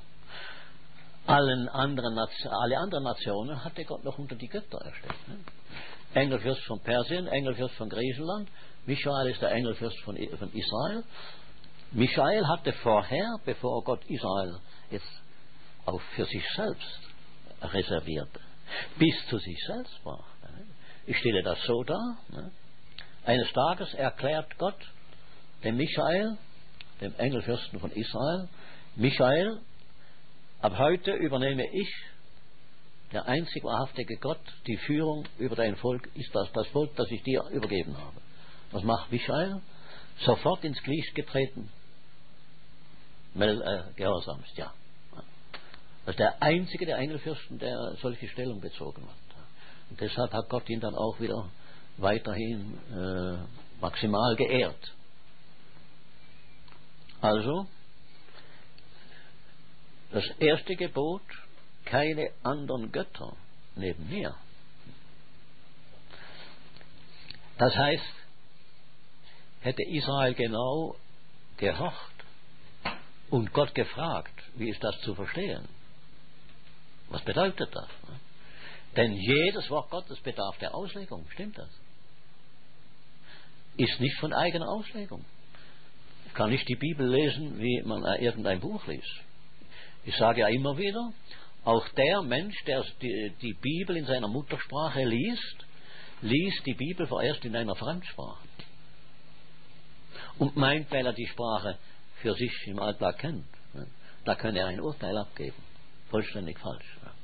Alle anderen Nationen hatte Gott noch unter die Götter erstellt. Ne? Engelfürst von Persien, Engelfürst von Griechenland, Michael ist der Engelfürst von Israel. Michael hatte vorher, bevor Gott Israel jetzt auch für sich selbst reservierte, bis zu sich selbst brachte. Ne? Ich stelle das so dar. Ne? Eines Tages erklärt Gott dem Michael, dem Engelfürsten von Israel, Michael, ab heute übernehme ich, der einzig wahrhaftige Gott, die Führung über dein Volk, ist das Volk, das ich dir übergeben habe. Was macht Michael? Sofort ins Glied getreten. Gehorsamst, ja. Das ist der einzige der Engelfürsten, der solche Stellung bezogen hat. Und deshalb hat Gott ihn dann auch wieder weiterhin maximal geehrt. Also, das erste Gebot, keine anderen Götter neben mir. Das heißt, hätte Israel genau gehorcht und Gott gefragt, wie ist das zu verstehen? Was bedeutet das? Denn jedes Wort Gottes bedarf der Auslegung, stimmt das? Ist nicht von eigener Auslegung. kann nicht die Bibel lesen, wie man irgendein Buch liest. Ich sage ja immer wieder, auch der Mensch, der die Bibel in seiner Muttersprache liest die Bibel vorerst in einer Fremdsprache. Und meint, weil er die Sprache für sich im Alltag kennt, da kann er ein Urteil abgeben. Vollständig falsch.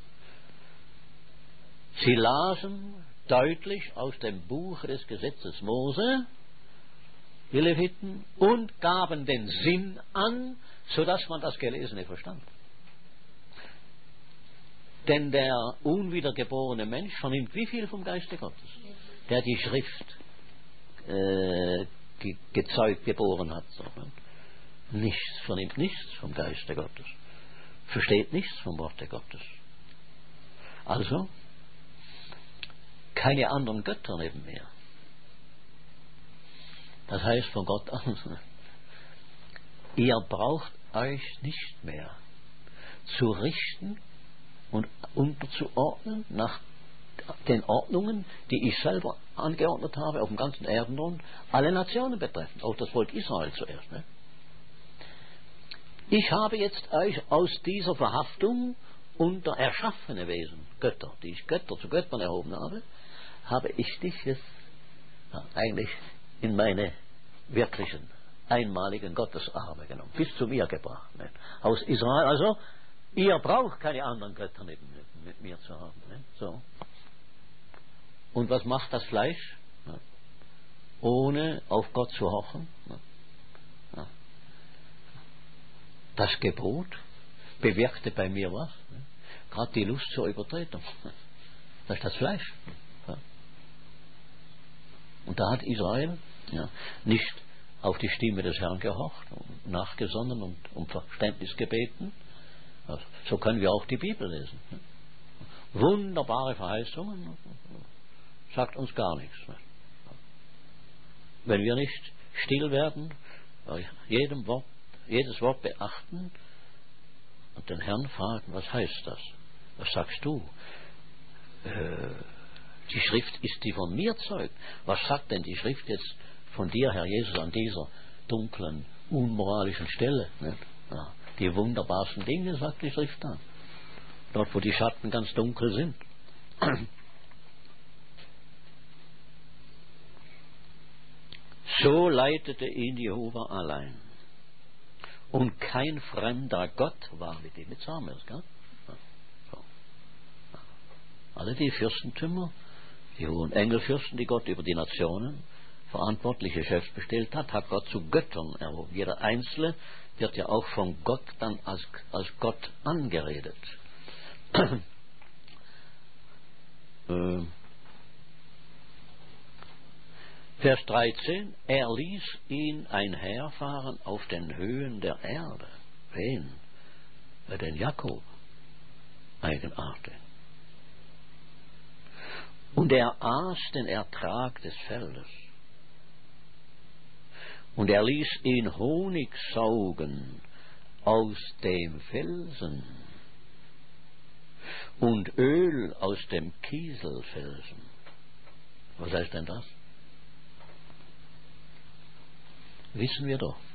Sie lasen deutlich aus dem Buch des Gesetzes Mose, die Leviten, und gaben den Sinn an, sodass man das Gelesene verstand. Denn der unwiedergeborene Mensch vernimmt wie viel vom Geiste Gottes? Der die Schrift gezeugt, geboren hat. So, nichts, vernimmt nichts vom Geiste Gottes. Versteht nichts vom Worte Gottes. Also, keine anderen Götter neben mir. Das heißt von Gott aus, ihr braucht euch nicht mehr zu richten und unterzuordnen nach den Ordnungen, die ich selber angeordnet habe auf dem ganzen Erdenrund, alle Nationen betreffend, auch das Volk Israel zuerst. Ne? Ich habe jetzt euch aus dieser Verhaftung unter erschaffene Wesen, Götter, die ich Götter zu Göttern erhoben habe ich dich jetzt eigentlich in meine wirklichen, einmaligen Gottesarme genommen, bis zu mir gebracht. Ne? Aus Israel, also, ihr braucht keine anderen Götter mit mir zu haben. Ne? So. Und was macht das Fleisch? Ne? Ohne auf Gott zu hoffen. Ne? Ja. Das Gebot bewirkte bei mir was? Ne? Gerade die Lust zur Übertretung. Das ist das Fleisch. Ja. Und da hat Israel nicht auf die Stimme des Herrn gehorcht, nachgesonnen und um Verständnis gebeten. Also, so können wir auch die Bibel lesen. Wunderbare Verheißungen, sagt uns gar nichts. Wenn wir nicht still werden, jedes Wort beachten und den Herrn fragen, was heißt das? Was sagst du? Die Schrift ist die von mir zeugt. Was sagt denn die Schrift jetzt von dir, Herr Jesus, an dieser dunklen, unmoralischen Stelle? Nicht? Ja, die wunderbarsten Dinge, sagt die Schrift dann. Dort, wo die Schatten ganz dunkel sind. So leitete ihn Jehova allein. Und kein fremder Gott war mit ihm. Mit Samuel, gell? So. Alle die Fürstentümer, die hohen Engelfürsten, die Gott über die Nationen verantwortliche Chefs bestellt hat, hat Gott zu Göttern erhoben. Jeder Einzelne wird ja auch von Gott dann als Gott angeredet. Vers 13, er ließ ihn einherfahren auf den Höhen der Erde. Wen? Den Jakob. Eigenartig. Und er aß den Ertrag des Feldes. Und er ließ ihn Honig saugen aus dem Felsen und Öl aus dem Kieselfelsen. Was heißt denn das? Wissen wir doch.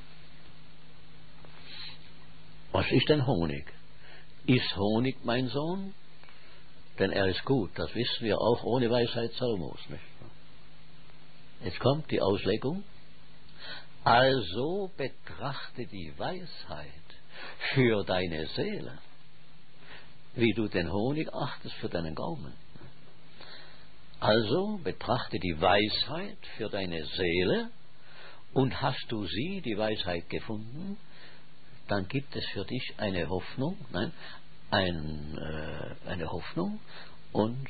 Was ist denn Honig? Ist Honig mein Sohn? Denn er ist gut, das wissen wir auch ohne Weisheit Salomos. Nicht? Jetzt kommt die Auslegung. Also betrachte die Weisheit für deine Seele, wie du den Honig achtest für deinen Gaumen. Also betrachte die Weisheit für deine Seele, und hast du sie, die Weisheit, gefunden, dann gibt es für dich eine Hoffnung, eine Hoffnung, und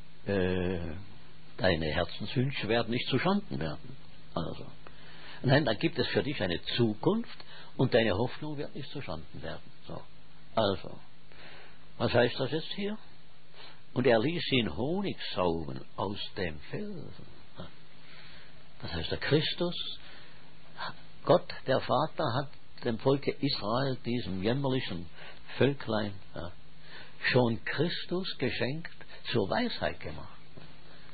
deine Herzenswünsche werden nicht zuschanden werden. Also, nein, dann gibt es für dich eine Zukunft, und deine Hoffnung wird nicht zuschanden werden. So. Also, was heißt das jetzt hier? Und er ließ ihn Honig saugen aus dem Felsen. Das heißt, der Christus, Gott, der Vater, hat dem Volke Israel, diesem jämmerlichen Völklein, schon Christus geschenkt, zur Weisheit gemacht.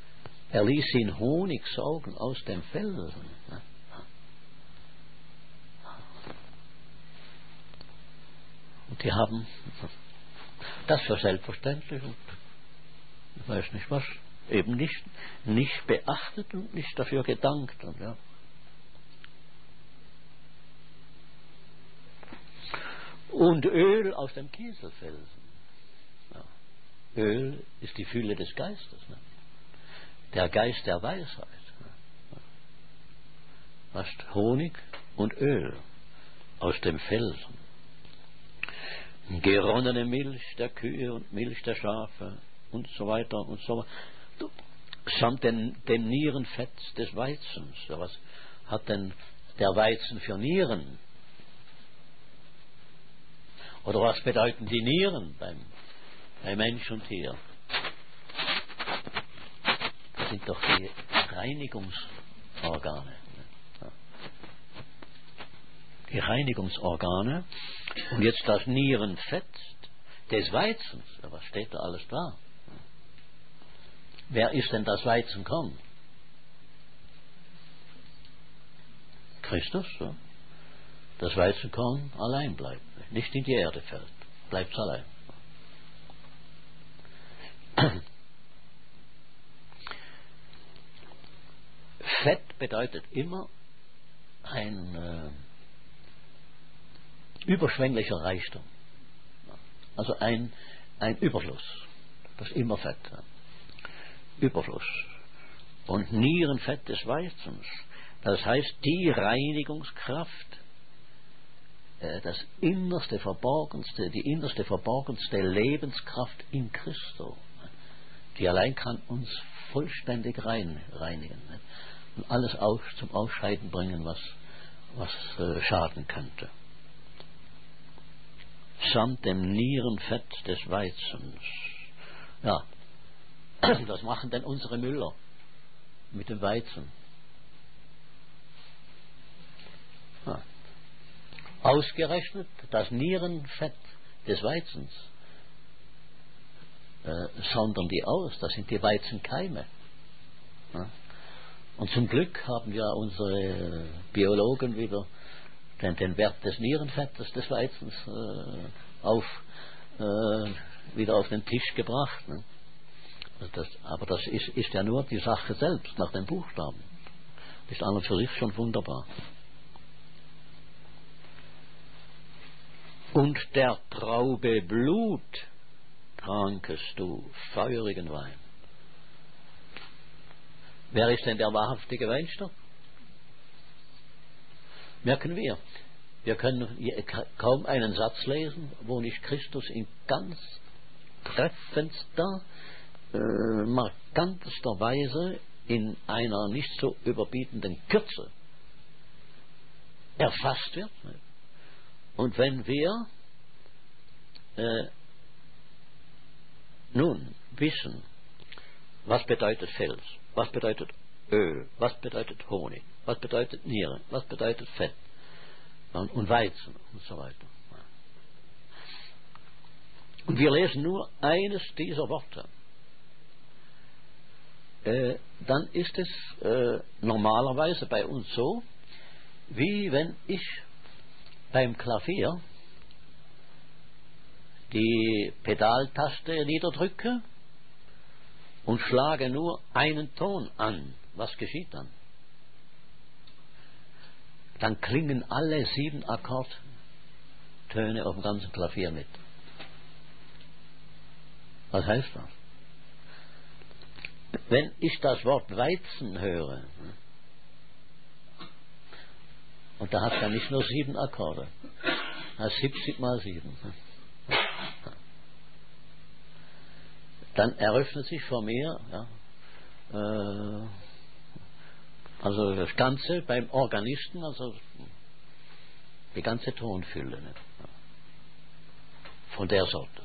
Er ließ ihn Honig saugen aus dem Felsen. Und die haben das für selbstverständlich und ich weiß nicht was, eben nicht beachtet und nicht dafür gedankt. Und, ja. Und Öl aus dem Kieselfelsen. Ja. Öl ist die Fülle des Geistes. Ne? Der Geist der Weisheit. Was Honig und Öl aus dem Felsen. Geronnene Milch der Kühe und Milch der Schafe und so weiter und so weiter. Samt dem Nierenfett des Weizens. Ja, was hat denn der Weizen für Nieren? Oder was bedeuten die Nieren bei Mensch und Tier? Das sind doch die Reinigungsorgane. Die Reinigungsorgane. Und jetzt das Nierenfett des Weizens. Ja, was steht da alles da? Wer ist denn das Weizenkorn? Christus. Ja. Das Weizenkorn allein bleibt. Nicht in die Erde fällt. Bleibt allein. Fett bedeutet immer ein überschwänglicher Reichtum. Also ein Überfluss. Das ist immer Fett. Überfluss. Und Nierenfett des Weizens. Das heißt, die Reinigungskraft, das innerste, verborgenste, die innerste, verborgenste Lebenskraft in Christo, die allein kann uns vollständig reinigen und alles zum Ausscheiden bringen, was schaden könnte. Samt dem Nierenfett des Weizens. Ja, was machen denn unsere Müller mit dem Weizen? Ja. Ausgerechnet das Nierenfett des Weizens sondern die aus, das sind die Weizenkeime. Ja. Und zum Glück haben ja unsere Biologen wieder den Wert des Nierenfettes des Weizens wieder auf den Tisch gebracht. Ne? Aber das ist ja nur die Sache selbst, nach den Buchstaben. Das ist an und für sich schon wunderbar. Und der Traube Blut trankest du feurigen Wein. Wer ist denn der wahrhaftige Weinstock? Merken wir. Wir können kaum einen Satz lesen, wo nicht Christus in ganz treffendster, markantester Weise in einer nicht so überbietenden Kürze erfasst wird. Und wenn wir nun wissen, was bedeutet Fels, was bedeutet Öl, was bedeutet Honig, was bedeutet Niere, was bedeutet Fett und Weizen und so weiter. Und wir lesen nur eines dieser Worte. Dann ist es normalerweise bei uns so, wie wenn ich beim Klavier die Pedaltaste niederdrücke und schlage nur einen Ton an. Was geschieht dann? Dann klingen alle 7 Akkordtöne auf dem ganzen Klavier mit. Was heißt das? Wenn ich das Wort Weizen höre, und da hat er nicht nur 7 Akkorde, das 70 mal 7. Dann eröffnet sich vor mir, also das Ganze beim Organisten, also die ganze Tonfülle, ne? Von der Sorte.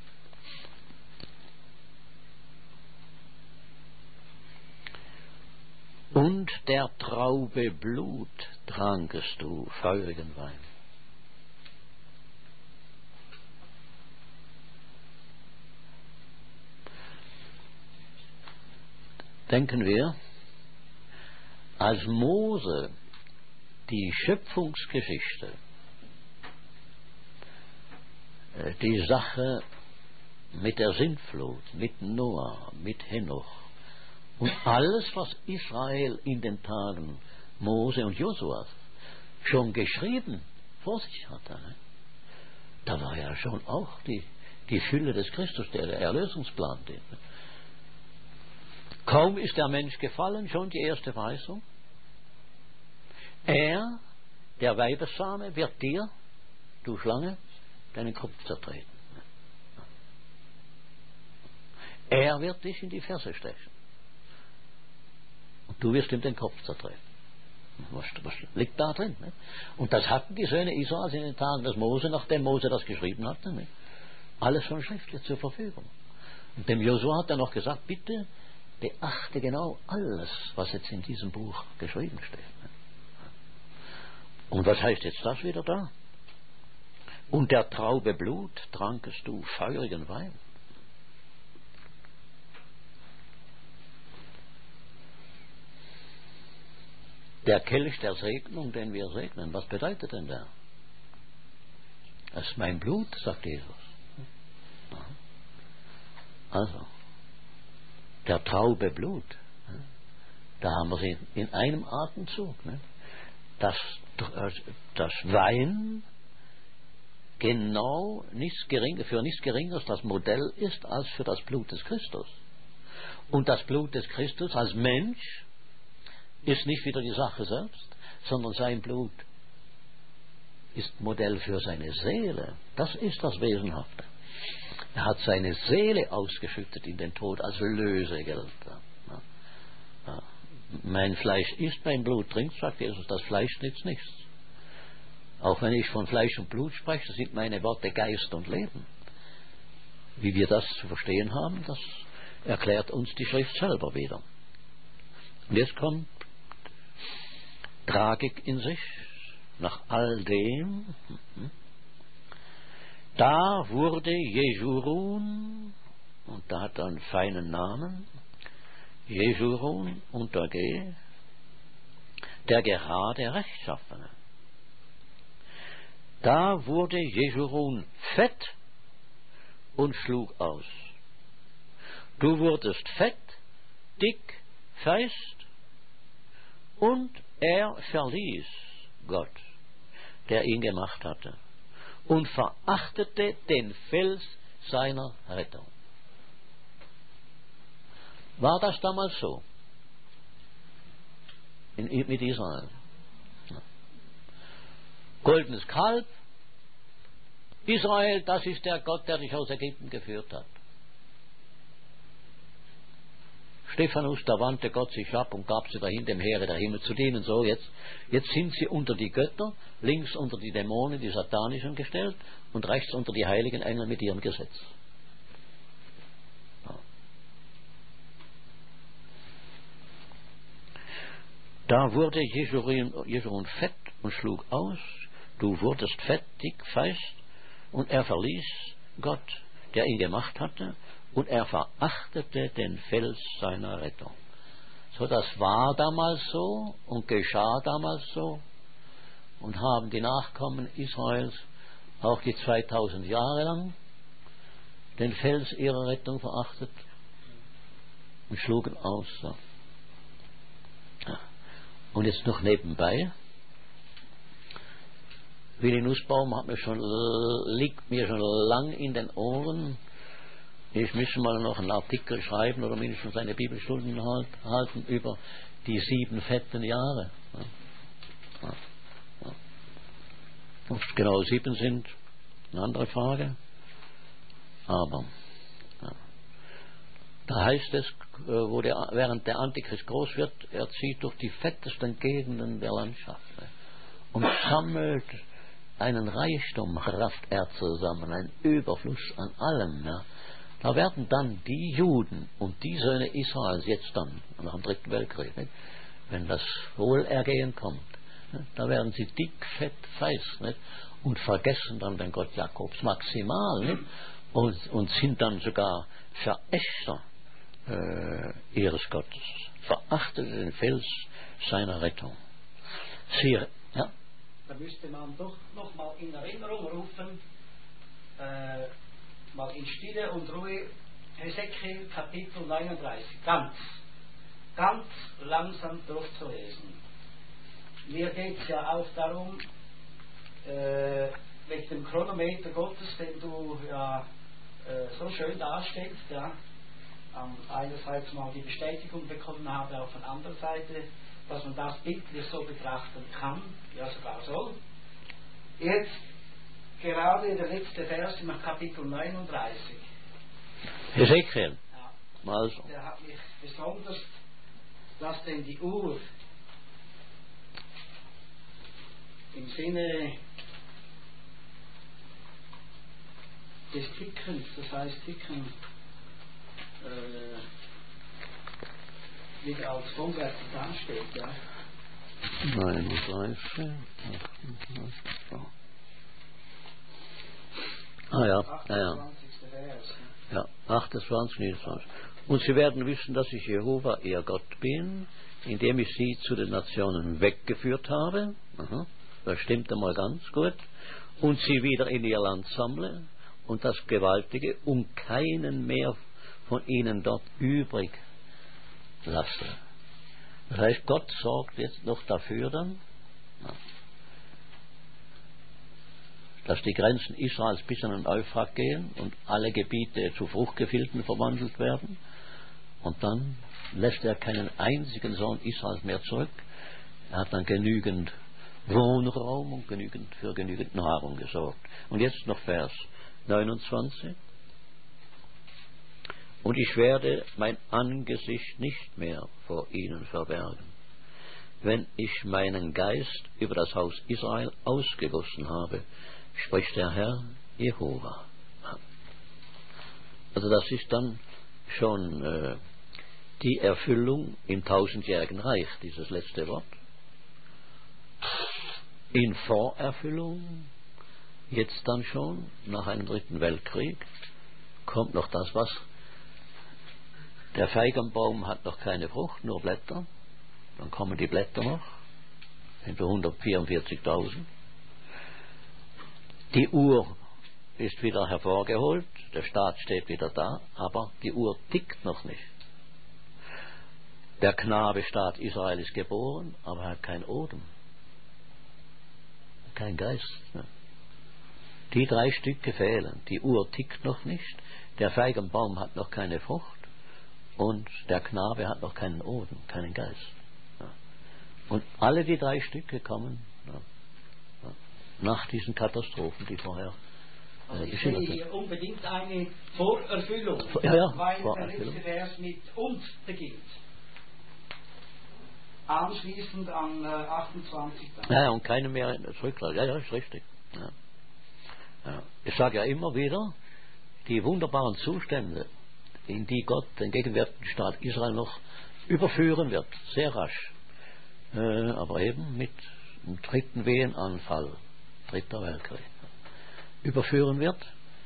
Und der Traube Blut trankest du feurigen Wein. Denken wir, als Mose die Schöpfungsgeschichte die Sache mit der Sintflut, mit Noah, mit Henoch und alles, was Israel in den Tagen Mose und Josua schon geschrieben vor sich hatte. Da war ja schon auch die Fülle des Christus, der Erlösungsplan. Kaum ist der Mensch gefallen, schon die erste Verheißung. Er, der Weibessame, wird dir, du Schlange, deinen Kopf zertreten. Er wird dich in die Ferse stechen. Und du wirst ihm den Kopf zertreten. Was liegt da drin? Ne? Und das hatten die Söhne Israels in den Tagen des Mose, nachdem Mose das geschrieben hatte. Ne? Alles schon schriftlich zur Verfügung. Und dem Josua hat er noch gesagt, bitte beachte genau alles, was jetzt in diesem Buch geschrieben steht. Ne? Und was heißt jetzt das wieder da? Und der Traube Blut trankest du feurigen Wein. Der Kelch der Segnung, den wir segnen, was bedeutet denn der? Das ist mein Blut, sagt Jesus. Also, der Traube Blut, da haben wir sie in einem Atemzug. Das Wein genau für nichts Geringeres das Modell ist als für das Blut des Christus. Und das Blut des Christus als Mensch ist nicht wieder die Sache selbst, sondern sein Blut ist Modell für seine Seele. Das ist das Wesenhafte. Er hat seine Seele ausgeschüttet in den Tod als Lösegeld. Mein Fleisch isst, mein Blut trinkt, sagt Jesus, das Fleisch nützt nichts. Auch wenn ich von Fleisch und Blut spreche, sind meine Worte Geist und Leben. Wie wir das zu verstehen haben, das erklärt uns die Schrift selber wieder. Und jetzt kommt Tragik in sich, nach all dem. Da wurde Jeschurun, und da hat er einen feinen Namen, Jeschurun unter G, der gerade Rechtschaffene. Da wurde Jeschurun fett und schlug aus. Du wurdest fett, dick, feist, und er verließ Gott, der ihn gemacht hatte, und verachtete den Fels seiner Rettung. War das damals so? Mit Israel? Goldenes Kalb, Israel, das ist der Gott, der dich aus Ägypten geführt hat. Stephanus, da wandte Gott sich ab und gab sie dahin, dem Heere der Himmel zu dienen. So, jetzt sind sie unter die Götter, links unter die Dämonen, die Satanischen gestellt, und rechts unter die heiligen Engel mit ihrem Gesetz. Ja. Da wurde Jeschurun fett und schlug aus, du wurdest fett, dick, feist, und er verließ Gott, der ihn gemacht hatte, und er verachtete den Fels seiner Rettung. So, das war damals so und geschah damals so, und haben die Nachkommen Israels auch die 2000 Jahre lang den Fels ihrer Rettung verachtet und schlugen aus. So. Ja. Und jetzt noch nebenbei, Willi Nussbaum liegt mir schon lang in den Ohren. Ich müsste mal noch einen Artikel schreiben oder mindestens eine Bibelstunde halten über die 7 fetten Jahre. Ob es genau 7 sind, eine andere Frage. Aber da heißt es, während der Antichrist groß wird, er zieht durch die fettesten Gegenden der Landschaft und sammelt einen Reichtum, rafft er zusammen, einen Überfluss an allem. Ja. Da werden dann die Juden und die Söhne Israels jetzt dann, nach dem 3. Weltkrieg, nicht? Wenn das Wohlergehen kommt, nicht? Da werden sie dick, fett, feist, nicht? Und vergessen dann den Gott Jakobs maximal, nicht? Und sind dann sogar Verächter ihres Gottes, verachten den Fels seiner Rettung. Da müsste man doch nochmal in Erinnerung rufen, mal in Stille und Ruhe Hesekiel Kapitel 39 ganz langsam durchzulesen. Mir geht es ja auch darum, mit dem Chronometer Gottes, den du ja so schön darstellst, ja, einerseits mal die Bestätigung bekommen habe, auf der anderen Seite, dass man das bildlich so betrachten kann, ja sogar soll. Jetzt gerade der letzte Vers im Kapitel 39. Hesekiel. Ja, Also. der hat mich besonders, dass denn die Uhr im Sinne des Tickens, das heißt Ticken, wieder als Vorwärts ansteht, ja. 39, 38, so. Ah ja, 28. Vers. Ja, 28, 29. Und sie werden wissen, dass ich Jehova, ihr Gott bin, indem ich sie zu den Nationen weggeführt habe. Aha, das stimmt einmal ganz gut. Und sie wieder in ihr Land sammle und das Gewaltige und keinen mehr von ihnen dort übrig lasse. Das heißt, Gott sorgt jetzt noch dafür dann, dass die Grenzen Israels bis an den Euphrat gehen und alle Gebiete zu Fruchtgefilden verwandelt werden. Und dann lässt er keinen einzigen Sohn Israels mehr zurück. Er hat dann genügend Wohnraum und für genügend Nahrung gesorgt. Und jetzt noch Vers 29. Und ich werde mein Angesicht nicht mehr vor ihnen verbergen, wenn ich meinen Geist über das Haus Israel ausgegossen habe, spricht der Herr Jehova. Also das ist dann schon die Erfüllung im tausendjährigen Reich, dieses letzte Wort. In Vorerfüllung, jetzt dann schon, nach einem dritten Weltkrieg, kommt noch das, was der Feigenbaum hat noch keine Frucht, nur Blätter. Dann kommen die Blätter noch, hinter 144.000. Die Uhr ist wieder hervorgeholt, der Staat steht wieder da, aber die Uhr tickt noch nicht. Der Knabe Staat Israel ist geboren, aber er hat kein Odem, kein Geist. Ne? Die 3 Stücke fehlen. Die Uhr tickt noch nicht, der Feigenbaum hat noch keine Frucht und der Knabe hat noch keinen Odem, keinen Geist. Ja. Und alle die 3 Stücke kommen nach diesen Katastrophen, die vorher ich sehe hier unbedingt eine Vorerfüllung, ja, weil Vorerfüllung. Der letzte Vers mit uns beginnt. Anschließend an 28. Ja, und keine mehr zurücklassen. Ja, ist richtig. Ja. Ja. Ich sage ja immer wieder, die wunderbaren Zustände, in die Gott den gegenwärtigen Staat Israel noch überführen wird, sehr rasch, aber eben mit dem 3. Wehenanfall, 3. Weltkrieg, überführen wird,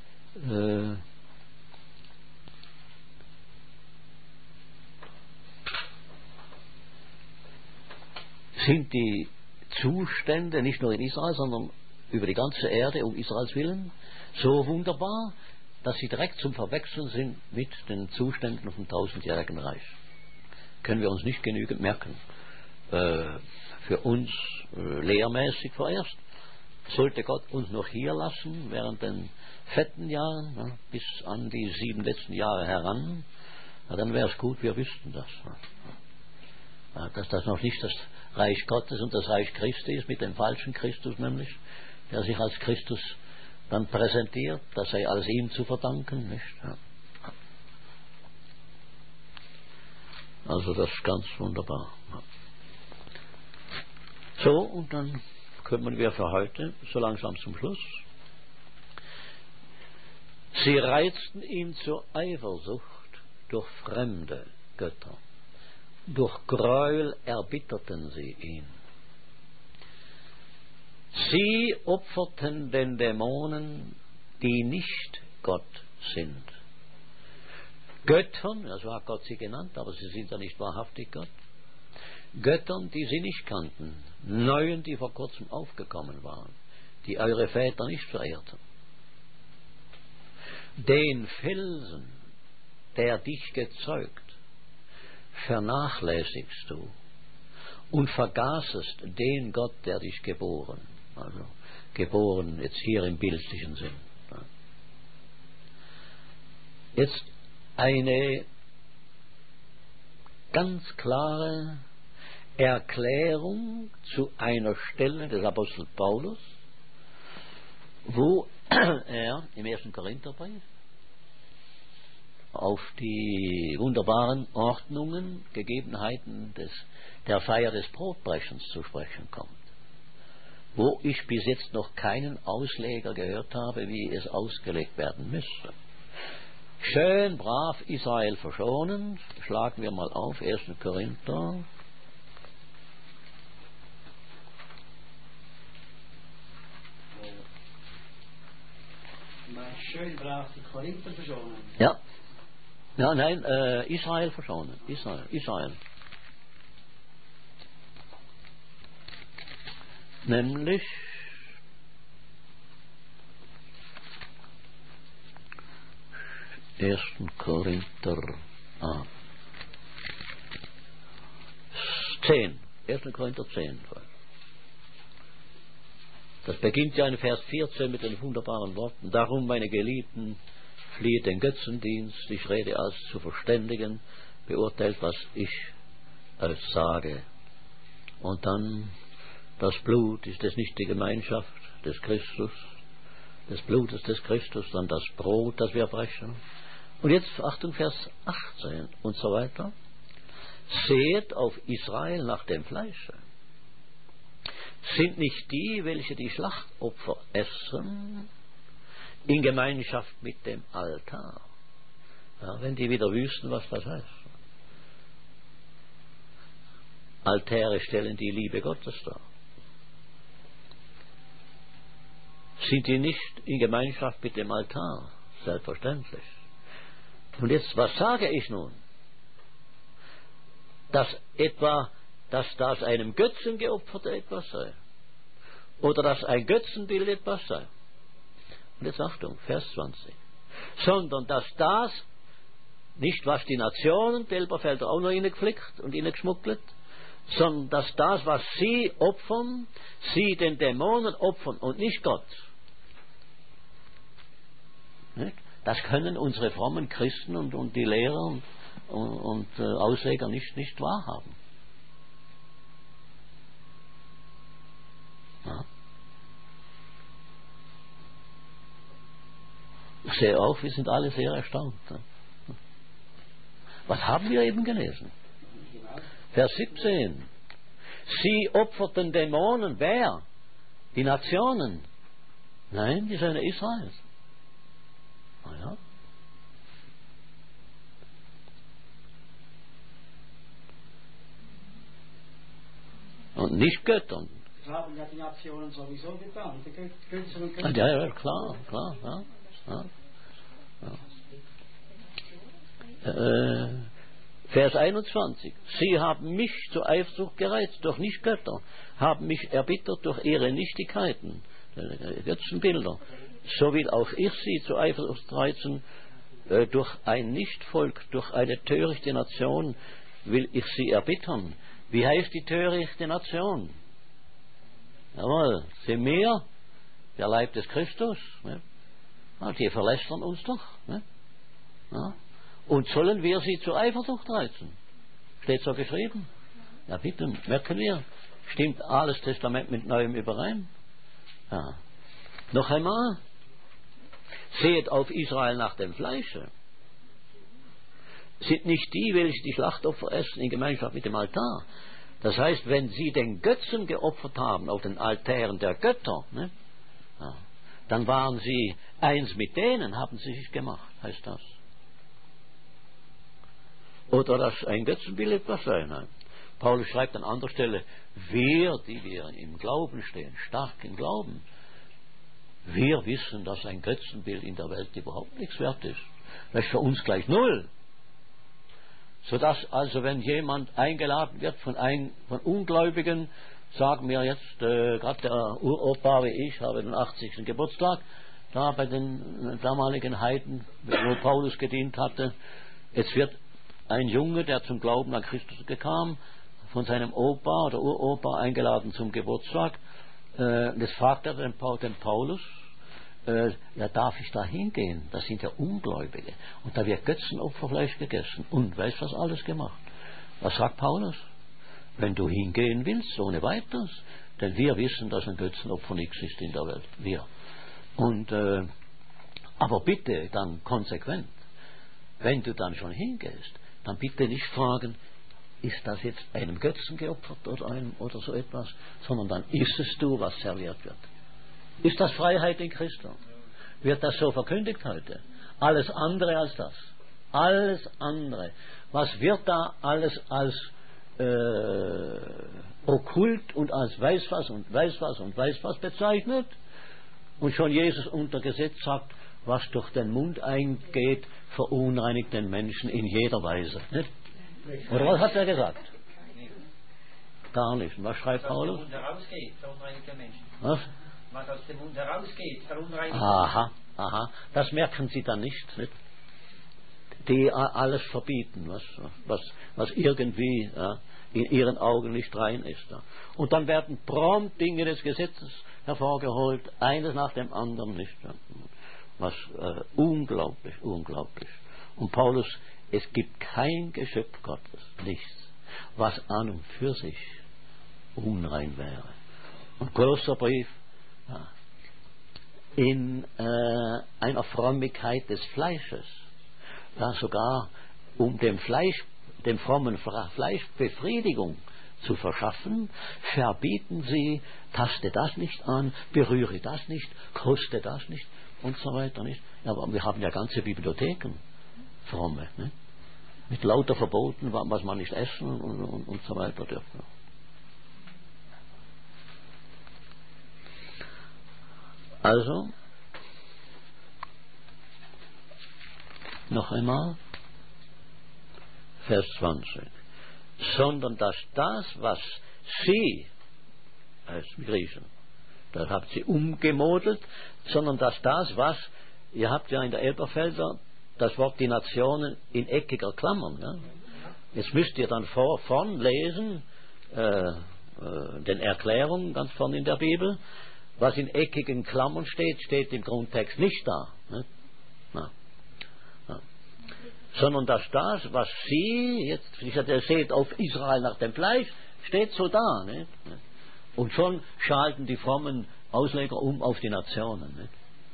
sind die Zustände nicht nur in Israel, sondern über die ganze Erde um Israels Willen so wunderbar, dass sie direkt zum Verwechseln sind mit den Zuständen vom tausendjährigen Reich. Können wir uns nicht genügend merken. Für uns lehrmäßig vorerst. Sollte Gott uns noch hier lassen, während den fetten Jahren, bis an die 7 letzten Jahre heran, dann wäre es gut, wir wüssten das. Dass das noch nicht das Reich Gottes und das Reich Christi ist, mit dem falschen Christus nämlich, der sich als Christus dann präsentiert, das sei alles ihm zu verdanken, nicht? Ja. Also das ist ganz wunderbar. Ja. So, und dann kommen wir für heute so langsam zum Schluss. Sie reizten ihn zur Eifersucht durch fremde Götter. Durch Gräuel erbitterten sie ihn. Sie opferten den Dämonen, die nicht Gott sind. Göttern, so hat Gott sie genannt, aber sie sind ja nicht wahrhaftig Gott. Göttern, die sie nicht kannten, Neuen, die vor kurzem aufgekommen waren, die eure Väter nicht verehrten. Den Felsen, der dich gezeugt, vernachlässigst du und vergaßest den Gott, der dich geboren. Also geboren jetzt hier im bildlichen Sinn. Jetzt eine ganz klare Erklärung zu einer Stelle des Apostels Paulus, wo er im 1. Korintherbrief auf die wunderbaren Ordnungen, Gegebenheiten der Feier des Brotbrechens zu sprechen kommt, wo ich bis jetzt noch keinen Ausleger gehört habe, wie es ausgelegt werden müsste. Schön, brav, Israel verschonen. Schlagen wir mal auf, 1. Korinther. Schön, brav, die Korinther verschonen. Ja. Ja, nein, Israel verschonen. Israel. Nämlich 1. Korinther 10. 1. Korinther 10. Das beginnt ja in Vers 14 mit den wunderbaren Worten. Darum, meine Geliebten, flieht den Götzendienst. Ich rede als zu Verständigen, beurteilt, was ich euch sage. Und dann, das Blut, ist das nicht die Gemeinschaft des Christus, des Blutes des Christus, dann das Brot, das wir brechen. Und jetzt Achtung, Vers 18 und so weiter. Seht auf Israel nach dem Fleische. Sind nicht die, welche die Schlachtopfer essen, in Gemeinschaft mit dem Altar? Ja, wenn die wieder wüssten, was das heißt. Altäre stellen die Liebe Gottes dar. Sind die nicht in Gemeinschaft mit dem Altar? Selbstverständlich. Und jetzt, was sage ich nun? Dass das einem Götzen geopferte etwas sei. Oder dass ein Götzenbild etwas sei. Und jetzt Achtung, Vers 20. Sondern dass das, nicht was die Nationen, die Elberfelder auch noch reingeflickt und reingeschmuggelt, sondern dass das, was sie opfern, sie den Dämonen opfern und nicht Gott. Nicht? Das können unsere frommen Christen und die Lehrer und Ausleger nicht wahrhaben. Ja. Ich sehe auch, wir sind alle sehr erstaunt. Was haben wir eben gelesen? Vers 17. Sie opferten Dämonen. Wer? Die Nationen? Nein, die Söhne Israels. Ja. Und nicht Göttern. Das haben ja die Nationen sowieso getan. Die Götzen und Götter. Ja, klar. Ja. Vers 21. Sie haben mich zur Eifersucht gereizt, doch nicht Götter, haben mich erbittert durch ihre Nichtigkeiten, Götzenbilder. So will auch ich sie zur Eifersucht reizen, durch ein Nichtvolk, durch eine törichte Nation will ich sie erbittern. Wie heißt die törichte Nation? Jawohl, sind wir, der Leib des Christus. Ne? Ja, die verlästern uns doch. Ne? Ja? Und sollen wir sie zur Eifersucht reizen? Steht so geschrieben. Ja bitte, merken wir, stimmt Altes Testament mit Neuem überein? Ja. Noch einmal, seht auf Israel nach dem Fleische. Sind nicht die, welche die Schlachtopfer essen, in Gemeinschaft mit dem Altar. Das heißt, wenn sie den Götzen geopfert haben auf den Altären der Götter, ne, ja, dann waren sie eins mit denen, haben sie sich gemacht, heißt das. Oder dass ein Götzenbild etwas sei. Nein. Paulus schreibt an anderer Stelle, wir, die wir im Glauben stehen, stark im Glauben, wir wissen, dass ein Götzenbild in der Welt überhaupt nichts wert ist. Das ist für uns gleich null. Sodass also, wenn jemand eingeladen wird von Ungläubigen, sagen wir jetzt, gerade der Uropa wie ich habe den 80. Geburtstag, da bei den damaligen Heiden, wo Paulus gedient hatte. Es wird ein Junge, der zum Glauben an Christus kam, von seinem Opa oder Uropa eingeladen zum Geburtstag. Das fragt er den Paulus, ja, darf ich da hingehen? Das sind ja Ungläubige. Und da wird Götzenopferfleisch gegessen. Und weißt du, was alles gemacht? Was sagt Paulus? Wenn du hingehen willst, ohne weiteres, denn wir wissen, dass ein Götzenopfer nichts ist in der Welt. Wir. Und, aber bitte dann konsequent, wenn du dann schon hingehst, dann bitte nicht fragen, ist das jetzt einem Götzen geopfert oder so etwas, sondern dann isst es du, was serviert wird. Ist das Freiheit in Christus? Wird das so verkündigt heute? Alles andere als das. Alles andere. Was wird da alles als okkult und als weiß was bezeichnet? Und schon Jesus unter Gesetz sagt, was durch den Mund eingeht, verunreinigt den Menschen in jeder Weise. Nicht? Oder was hat er gesagt? Gar nicht. Und was schreibt Paulus? Was aus dem Mund herausgeht, verunreinigt den Menschen. Was? Was aus dem Mund herausgeht, verunreinigt den Aha. Das merken Sie dann nicht. Die alles verbieten, was irgendwie in ihren Augen nicht rein ist. Und dann werden prompt Dinge des Gesetzes hervorgeholt, eines nach dem anderen nicht. Was unglaublich. Und Paulus, es gibt kein Geschöpf Gottes, nichts, was an und für sich unrein wäre. Und Kolosserbrief, in einer Frömmigkeit des Fleisches, ja, sogar um dem frommen Fleisch Befriedigung zu verschaffen, verbieten sie, taste das nicht an, berühre das nicht, koste das nicht und so weiter nicht. Ja, aber wir haben ja ganze Bibliotheken, fromme, ne? Mit lauter Verboten, was man nicht essen und so weiter dürfen. Also, noch einmal, Vers 20. Sondern dass das, was sie, als Griechen, da habt sie umgemodelt, sondern dass das, was, ihr habt ja in der Elberfelder das Wort die Nationen in eckiger Klammern. Ne? Jetzt müsst ihr dann vorn lesen, den Erklärungen ganz vorn in der Bibel, was in eckigen Klammern steht, steht im Grundtext nicht da. Ne? Sondern dass das, was sie, jetzt, ihr seht auf Israel nach dem Fleisch, steht so da. Nicht? Und schon schalten die frommen Ausleger um auf die Nationen. Nicht?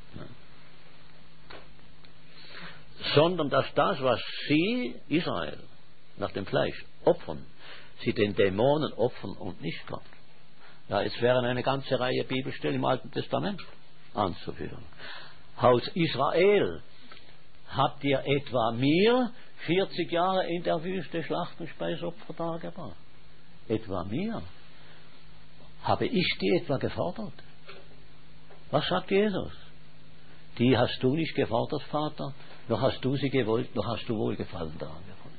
Sondern dass das, was sie, Israel, nach dem Fleisch opfern, sie den Dämonen opfern und nicht Gott. Ja, es wären eine ganze Reihe Bibelstellen im Alten Testament anzuführen. Haus Israel, habt ihr etwa mir 40 Jahre in der Wüste Schlachtenspeisopfer dargebracht? Etwa mir? Habe ich die etwa gefordert? Was sagt Jesus? Die hast du nicht gefordert, Vater, noch hast du sie gewollt, noch hast du Wohlgefallen daran gefunden.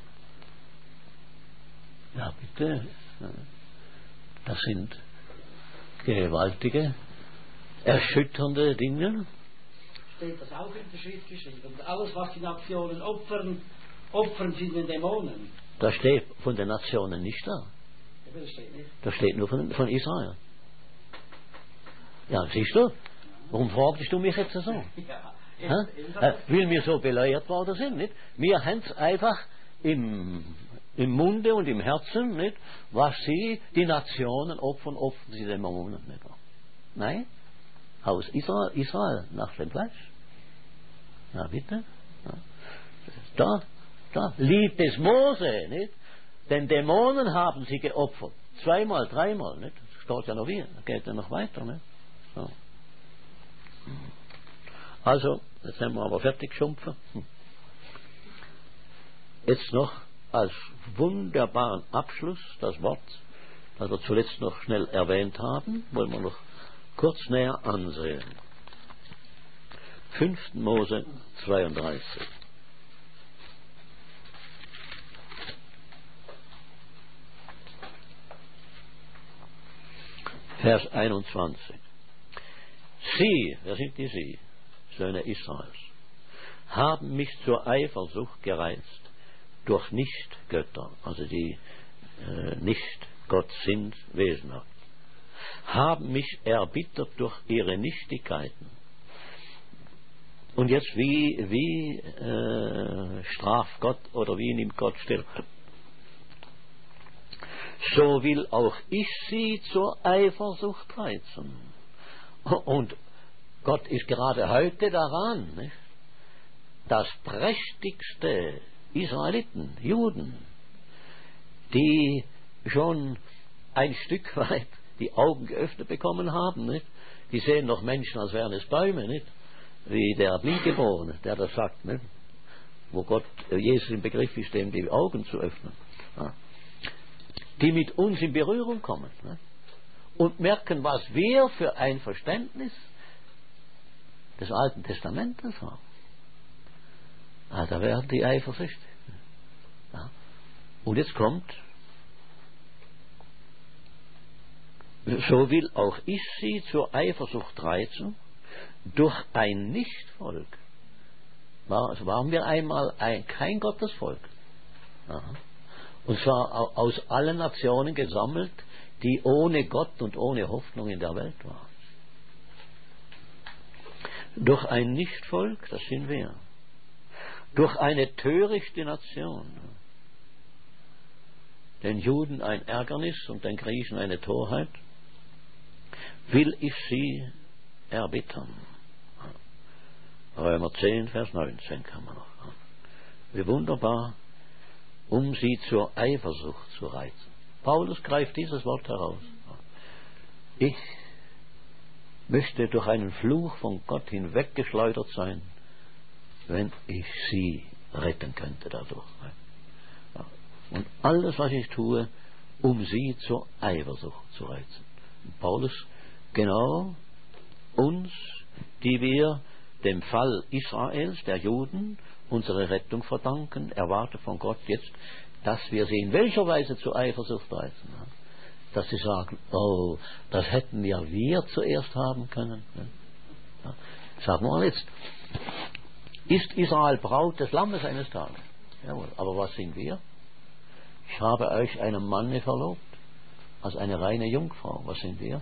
Ja, bitte. Das sind gewaltige, erschütternde Dinge. Steht das auch in der Schrift geschrieben? Und alles, was die Nationen opfern sie den Dämonen. Das steht von den Nationen nicht da. Das steht nicht. Das steht nur von Israel. Ja, siehst du? Warum fragst du mich jetzt so? Weil wir so belehrt worden sind, nicht? Wir haben es einfach im Munde und im Herzen, nicht? Was sie, die Nationen opfern sie den Dämonen nicht. Nein? Haus Israel nach dem Fleisch. Na bitte? Ja. Da, Lied des Mose, nicht? Den Dämonen haben sie geopfert. 2-mal, 3-mal, nicht? Das steht ja noch wieder, geht ja noch weiter, nicht? So. Also, jetzt sind wir aber fertig geschumpfen. Jetzt noch als wunderbaren Abschluss das Wort, das wir zuletzt noch schnell erwähnt haben, wollen wir noch kurz näher ansehen. 5. Mose 32. Vers 21. Sie, wer sind die Sie? Söhne Israels, haben mich zur Eifersucht gereizt durch Nichtgötter, also die nicht Gott sind, wesenhaft, haben mich erbittert durch ihre Nichtigkeiten. Und jetzt wie straft Gott oder wie nimmt Gott Stellung? So will auch ich sie zur Eifersucht reizen. Und Gott ist gerade heute daran, nicht? Das prächtigste Israeliten, Juden, die schon ein Stück weit die Augen geöffnet bekommen haben, nicht? Die sehen noch Menschen, als wären es Bäume, nicht? Wie der Blindgeborene, der das sagt, nicht? Wo Gott, Jesus im Begriff ist, dem die Augen zu öffnen. Ja. Die mit uns in Berührung kommen, nicht? Und merken, was wir für ein Verständnis des Alten Testamentes haben. Da werden die eifersüchtig. Ja. Und jetzt kommt, so will auch ich sie zur Eifersucht reizen durch ein Nichtvolk. Also waren wir einmal kein Gottesvolk. Ja. Und zwar aus allen Nationen gesammelt, die ohne Gott und ohne Hoffnung in der Welt waren. Durch ein Nichtvolk, das sind wir. Durch eine törichte Nation. Den Juden ein Ärgernis und den Griechen eine Torheit, will ich sie erbittern. Römer 10, Vers 19 kann man noch. Wie wunderbar, um sie zur Eifersucht zu reizen. Paulus greift dieses Wort heraus. Ich möchte durch einen Fluch von Gott hinweggeschleudert sein, wenn ich sie retten könnte dadurch. Und alles, was ich tue, um sie zur Eifersucht zu reizen. Und Paulus, genau uns, die wir dem Fall Israels, der Juden, unsere Rettung verdanken, erwartet von Gott jetzt, dass wir sie in welcher Weise zur Eifersucht reizen. Dass sie sagen, oh, das hätten wir zuerst haben können. Sagen wir jetzt, ist Israel Braut des Lammes eines Tages? Jawohl, aber was sind wir? Ich habe euch einem Manne verlobt, als eine reine Jungfrau. Was sind wir?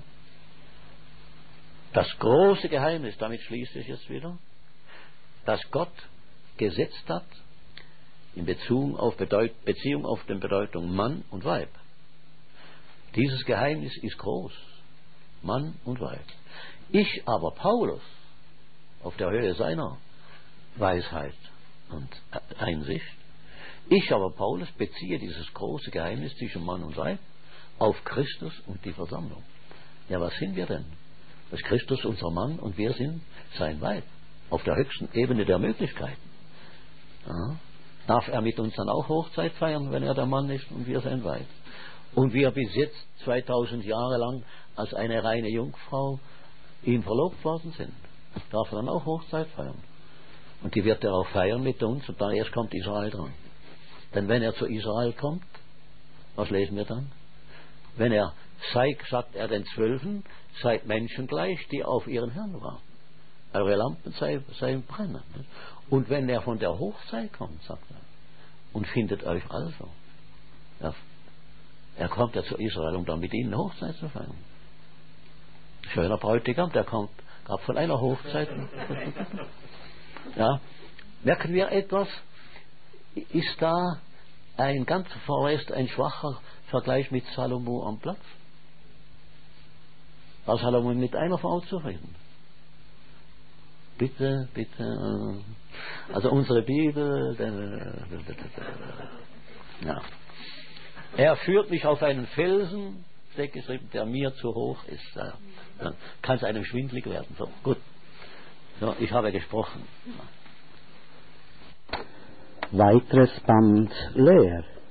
Das große Geheimnis, damit schließe ich jetzt wieder, dass Gott gesetzt hat in Beziehung auf den Bedeutung Mann und Weib. Dieses Geheimnis ist groß. Mann und Weib. Ich aber, Paulus, auf der Höhe seiner Weisheit und Einsicht, ich aber, Paulus, beziehe dieses große Geheimnis zwischen Mann und Weib auf Christus und die Versammlung. Ja, was sind wir denn? Das ist Christus unser Mann und wir sind sein Weib. Auf der höchsten Ebene der Möglichkeiten. Ja. Darf er mit uns dann auch Hochzeit feiern, wenn er der Mann ist und wir sein Weib? Und wir bis jetzt 2000 Jahre lang als eine reine Jungfrau ihm verlobt worden sind. Darf er dann auch Hochzeit feiern? Und die wird er auch feiern mit uns und dann erst kommt Israel dran. Denn wenn er zu Israel kommt, was lesen wir dann? Wenn er sagt er den 12, seid Menschen gleich, die auf ihren Herrn warten. Eure Lampen seien brennend. Und wenn er von der Hochzeit kommt, sagt er, und findet euch also, er kommt ja zu Israel, um dann mit ihnen eine Hochzeit zu feiern. Schöner Bräutigam, der gab von einer Hochzeit. Ja, merken wir etwas? Ist da ein ganzer Verweis, ein schwacher Vergleich mit Salomo am Platz? War Salomo mit einer Frau zufrieden? Bitte, bitte. Also unsere Bibel. Ja. Er führt mich auf einen Felsen, steht geschrieben, der mir zu hoch ist. Dann kann es einem schwindlig werden. So, gut. So, ich habe gesprochen. Weiteres Band leer.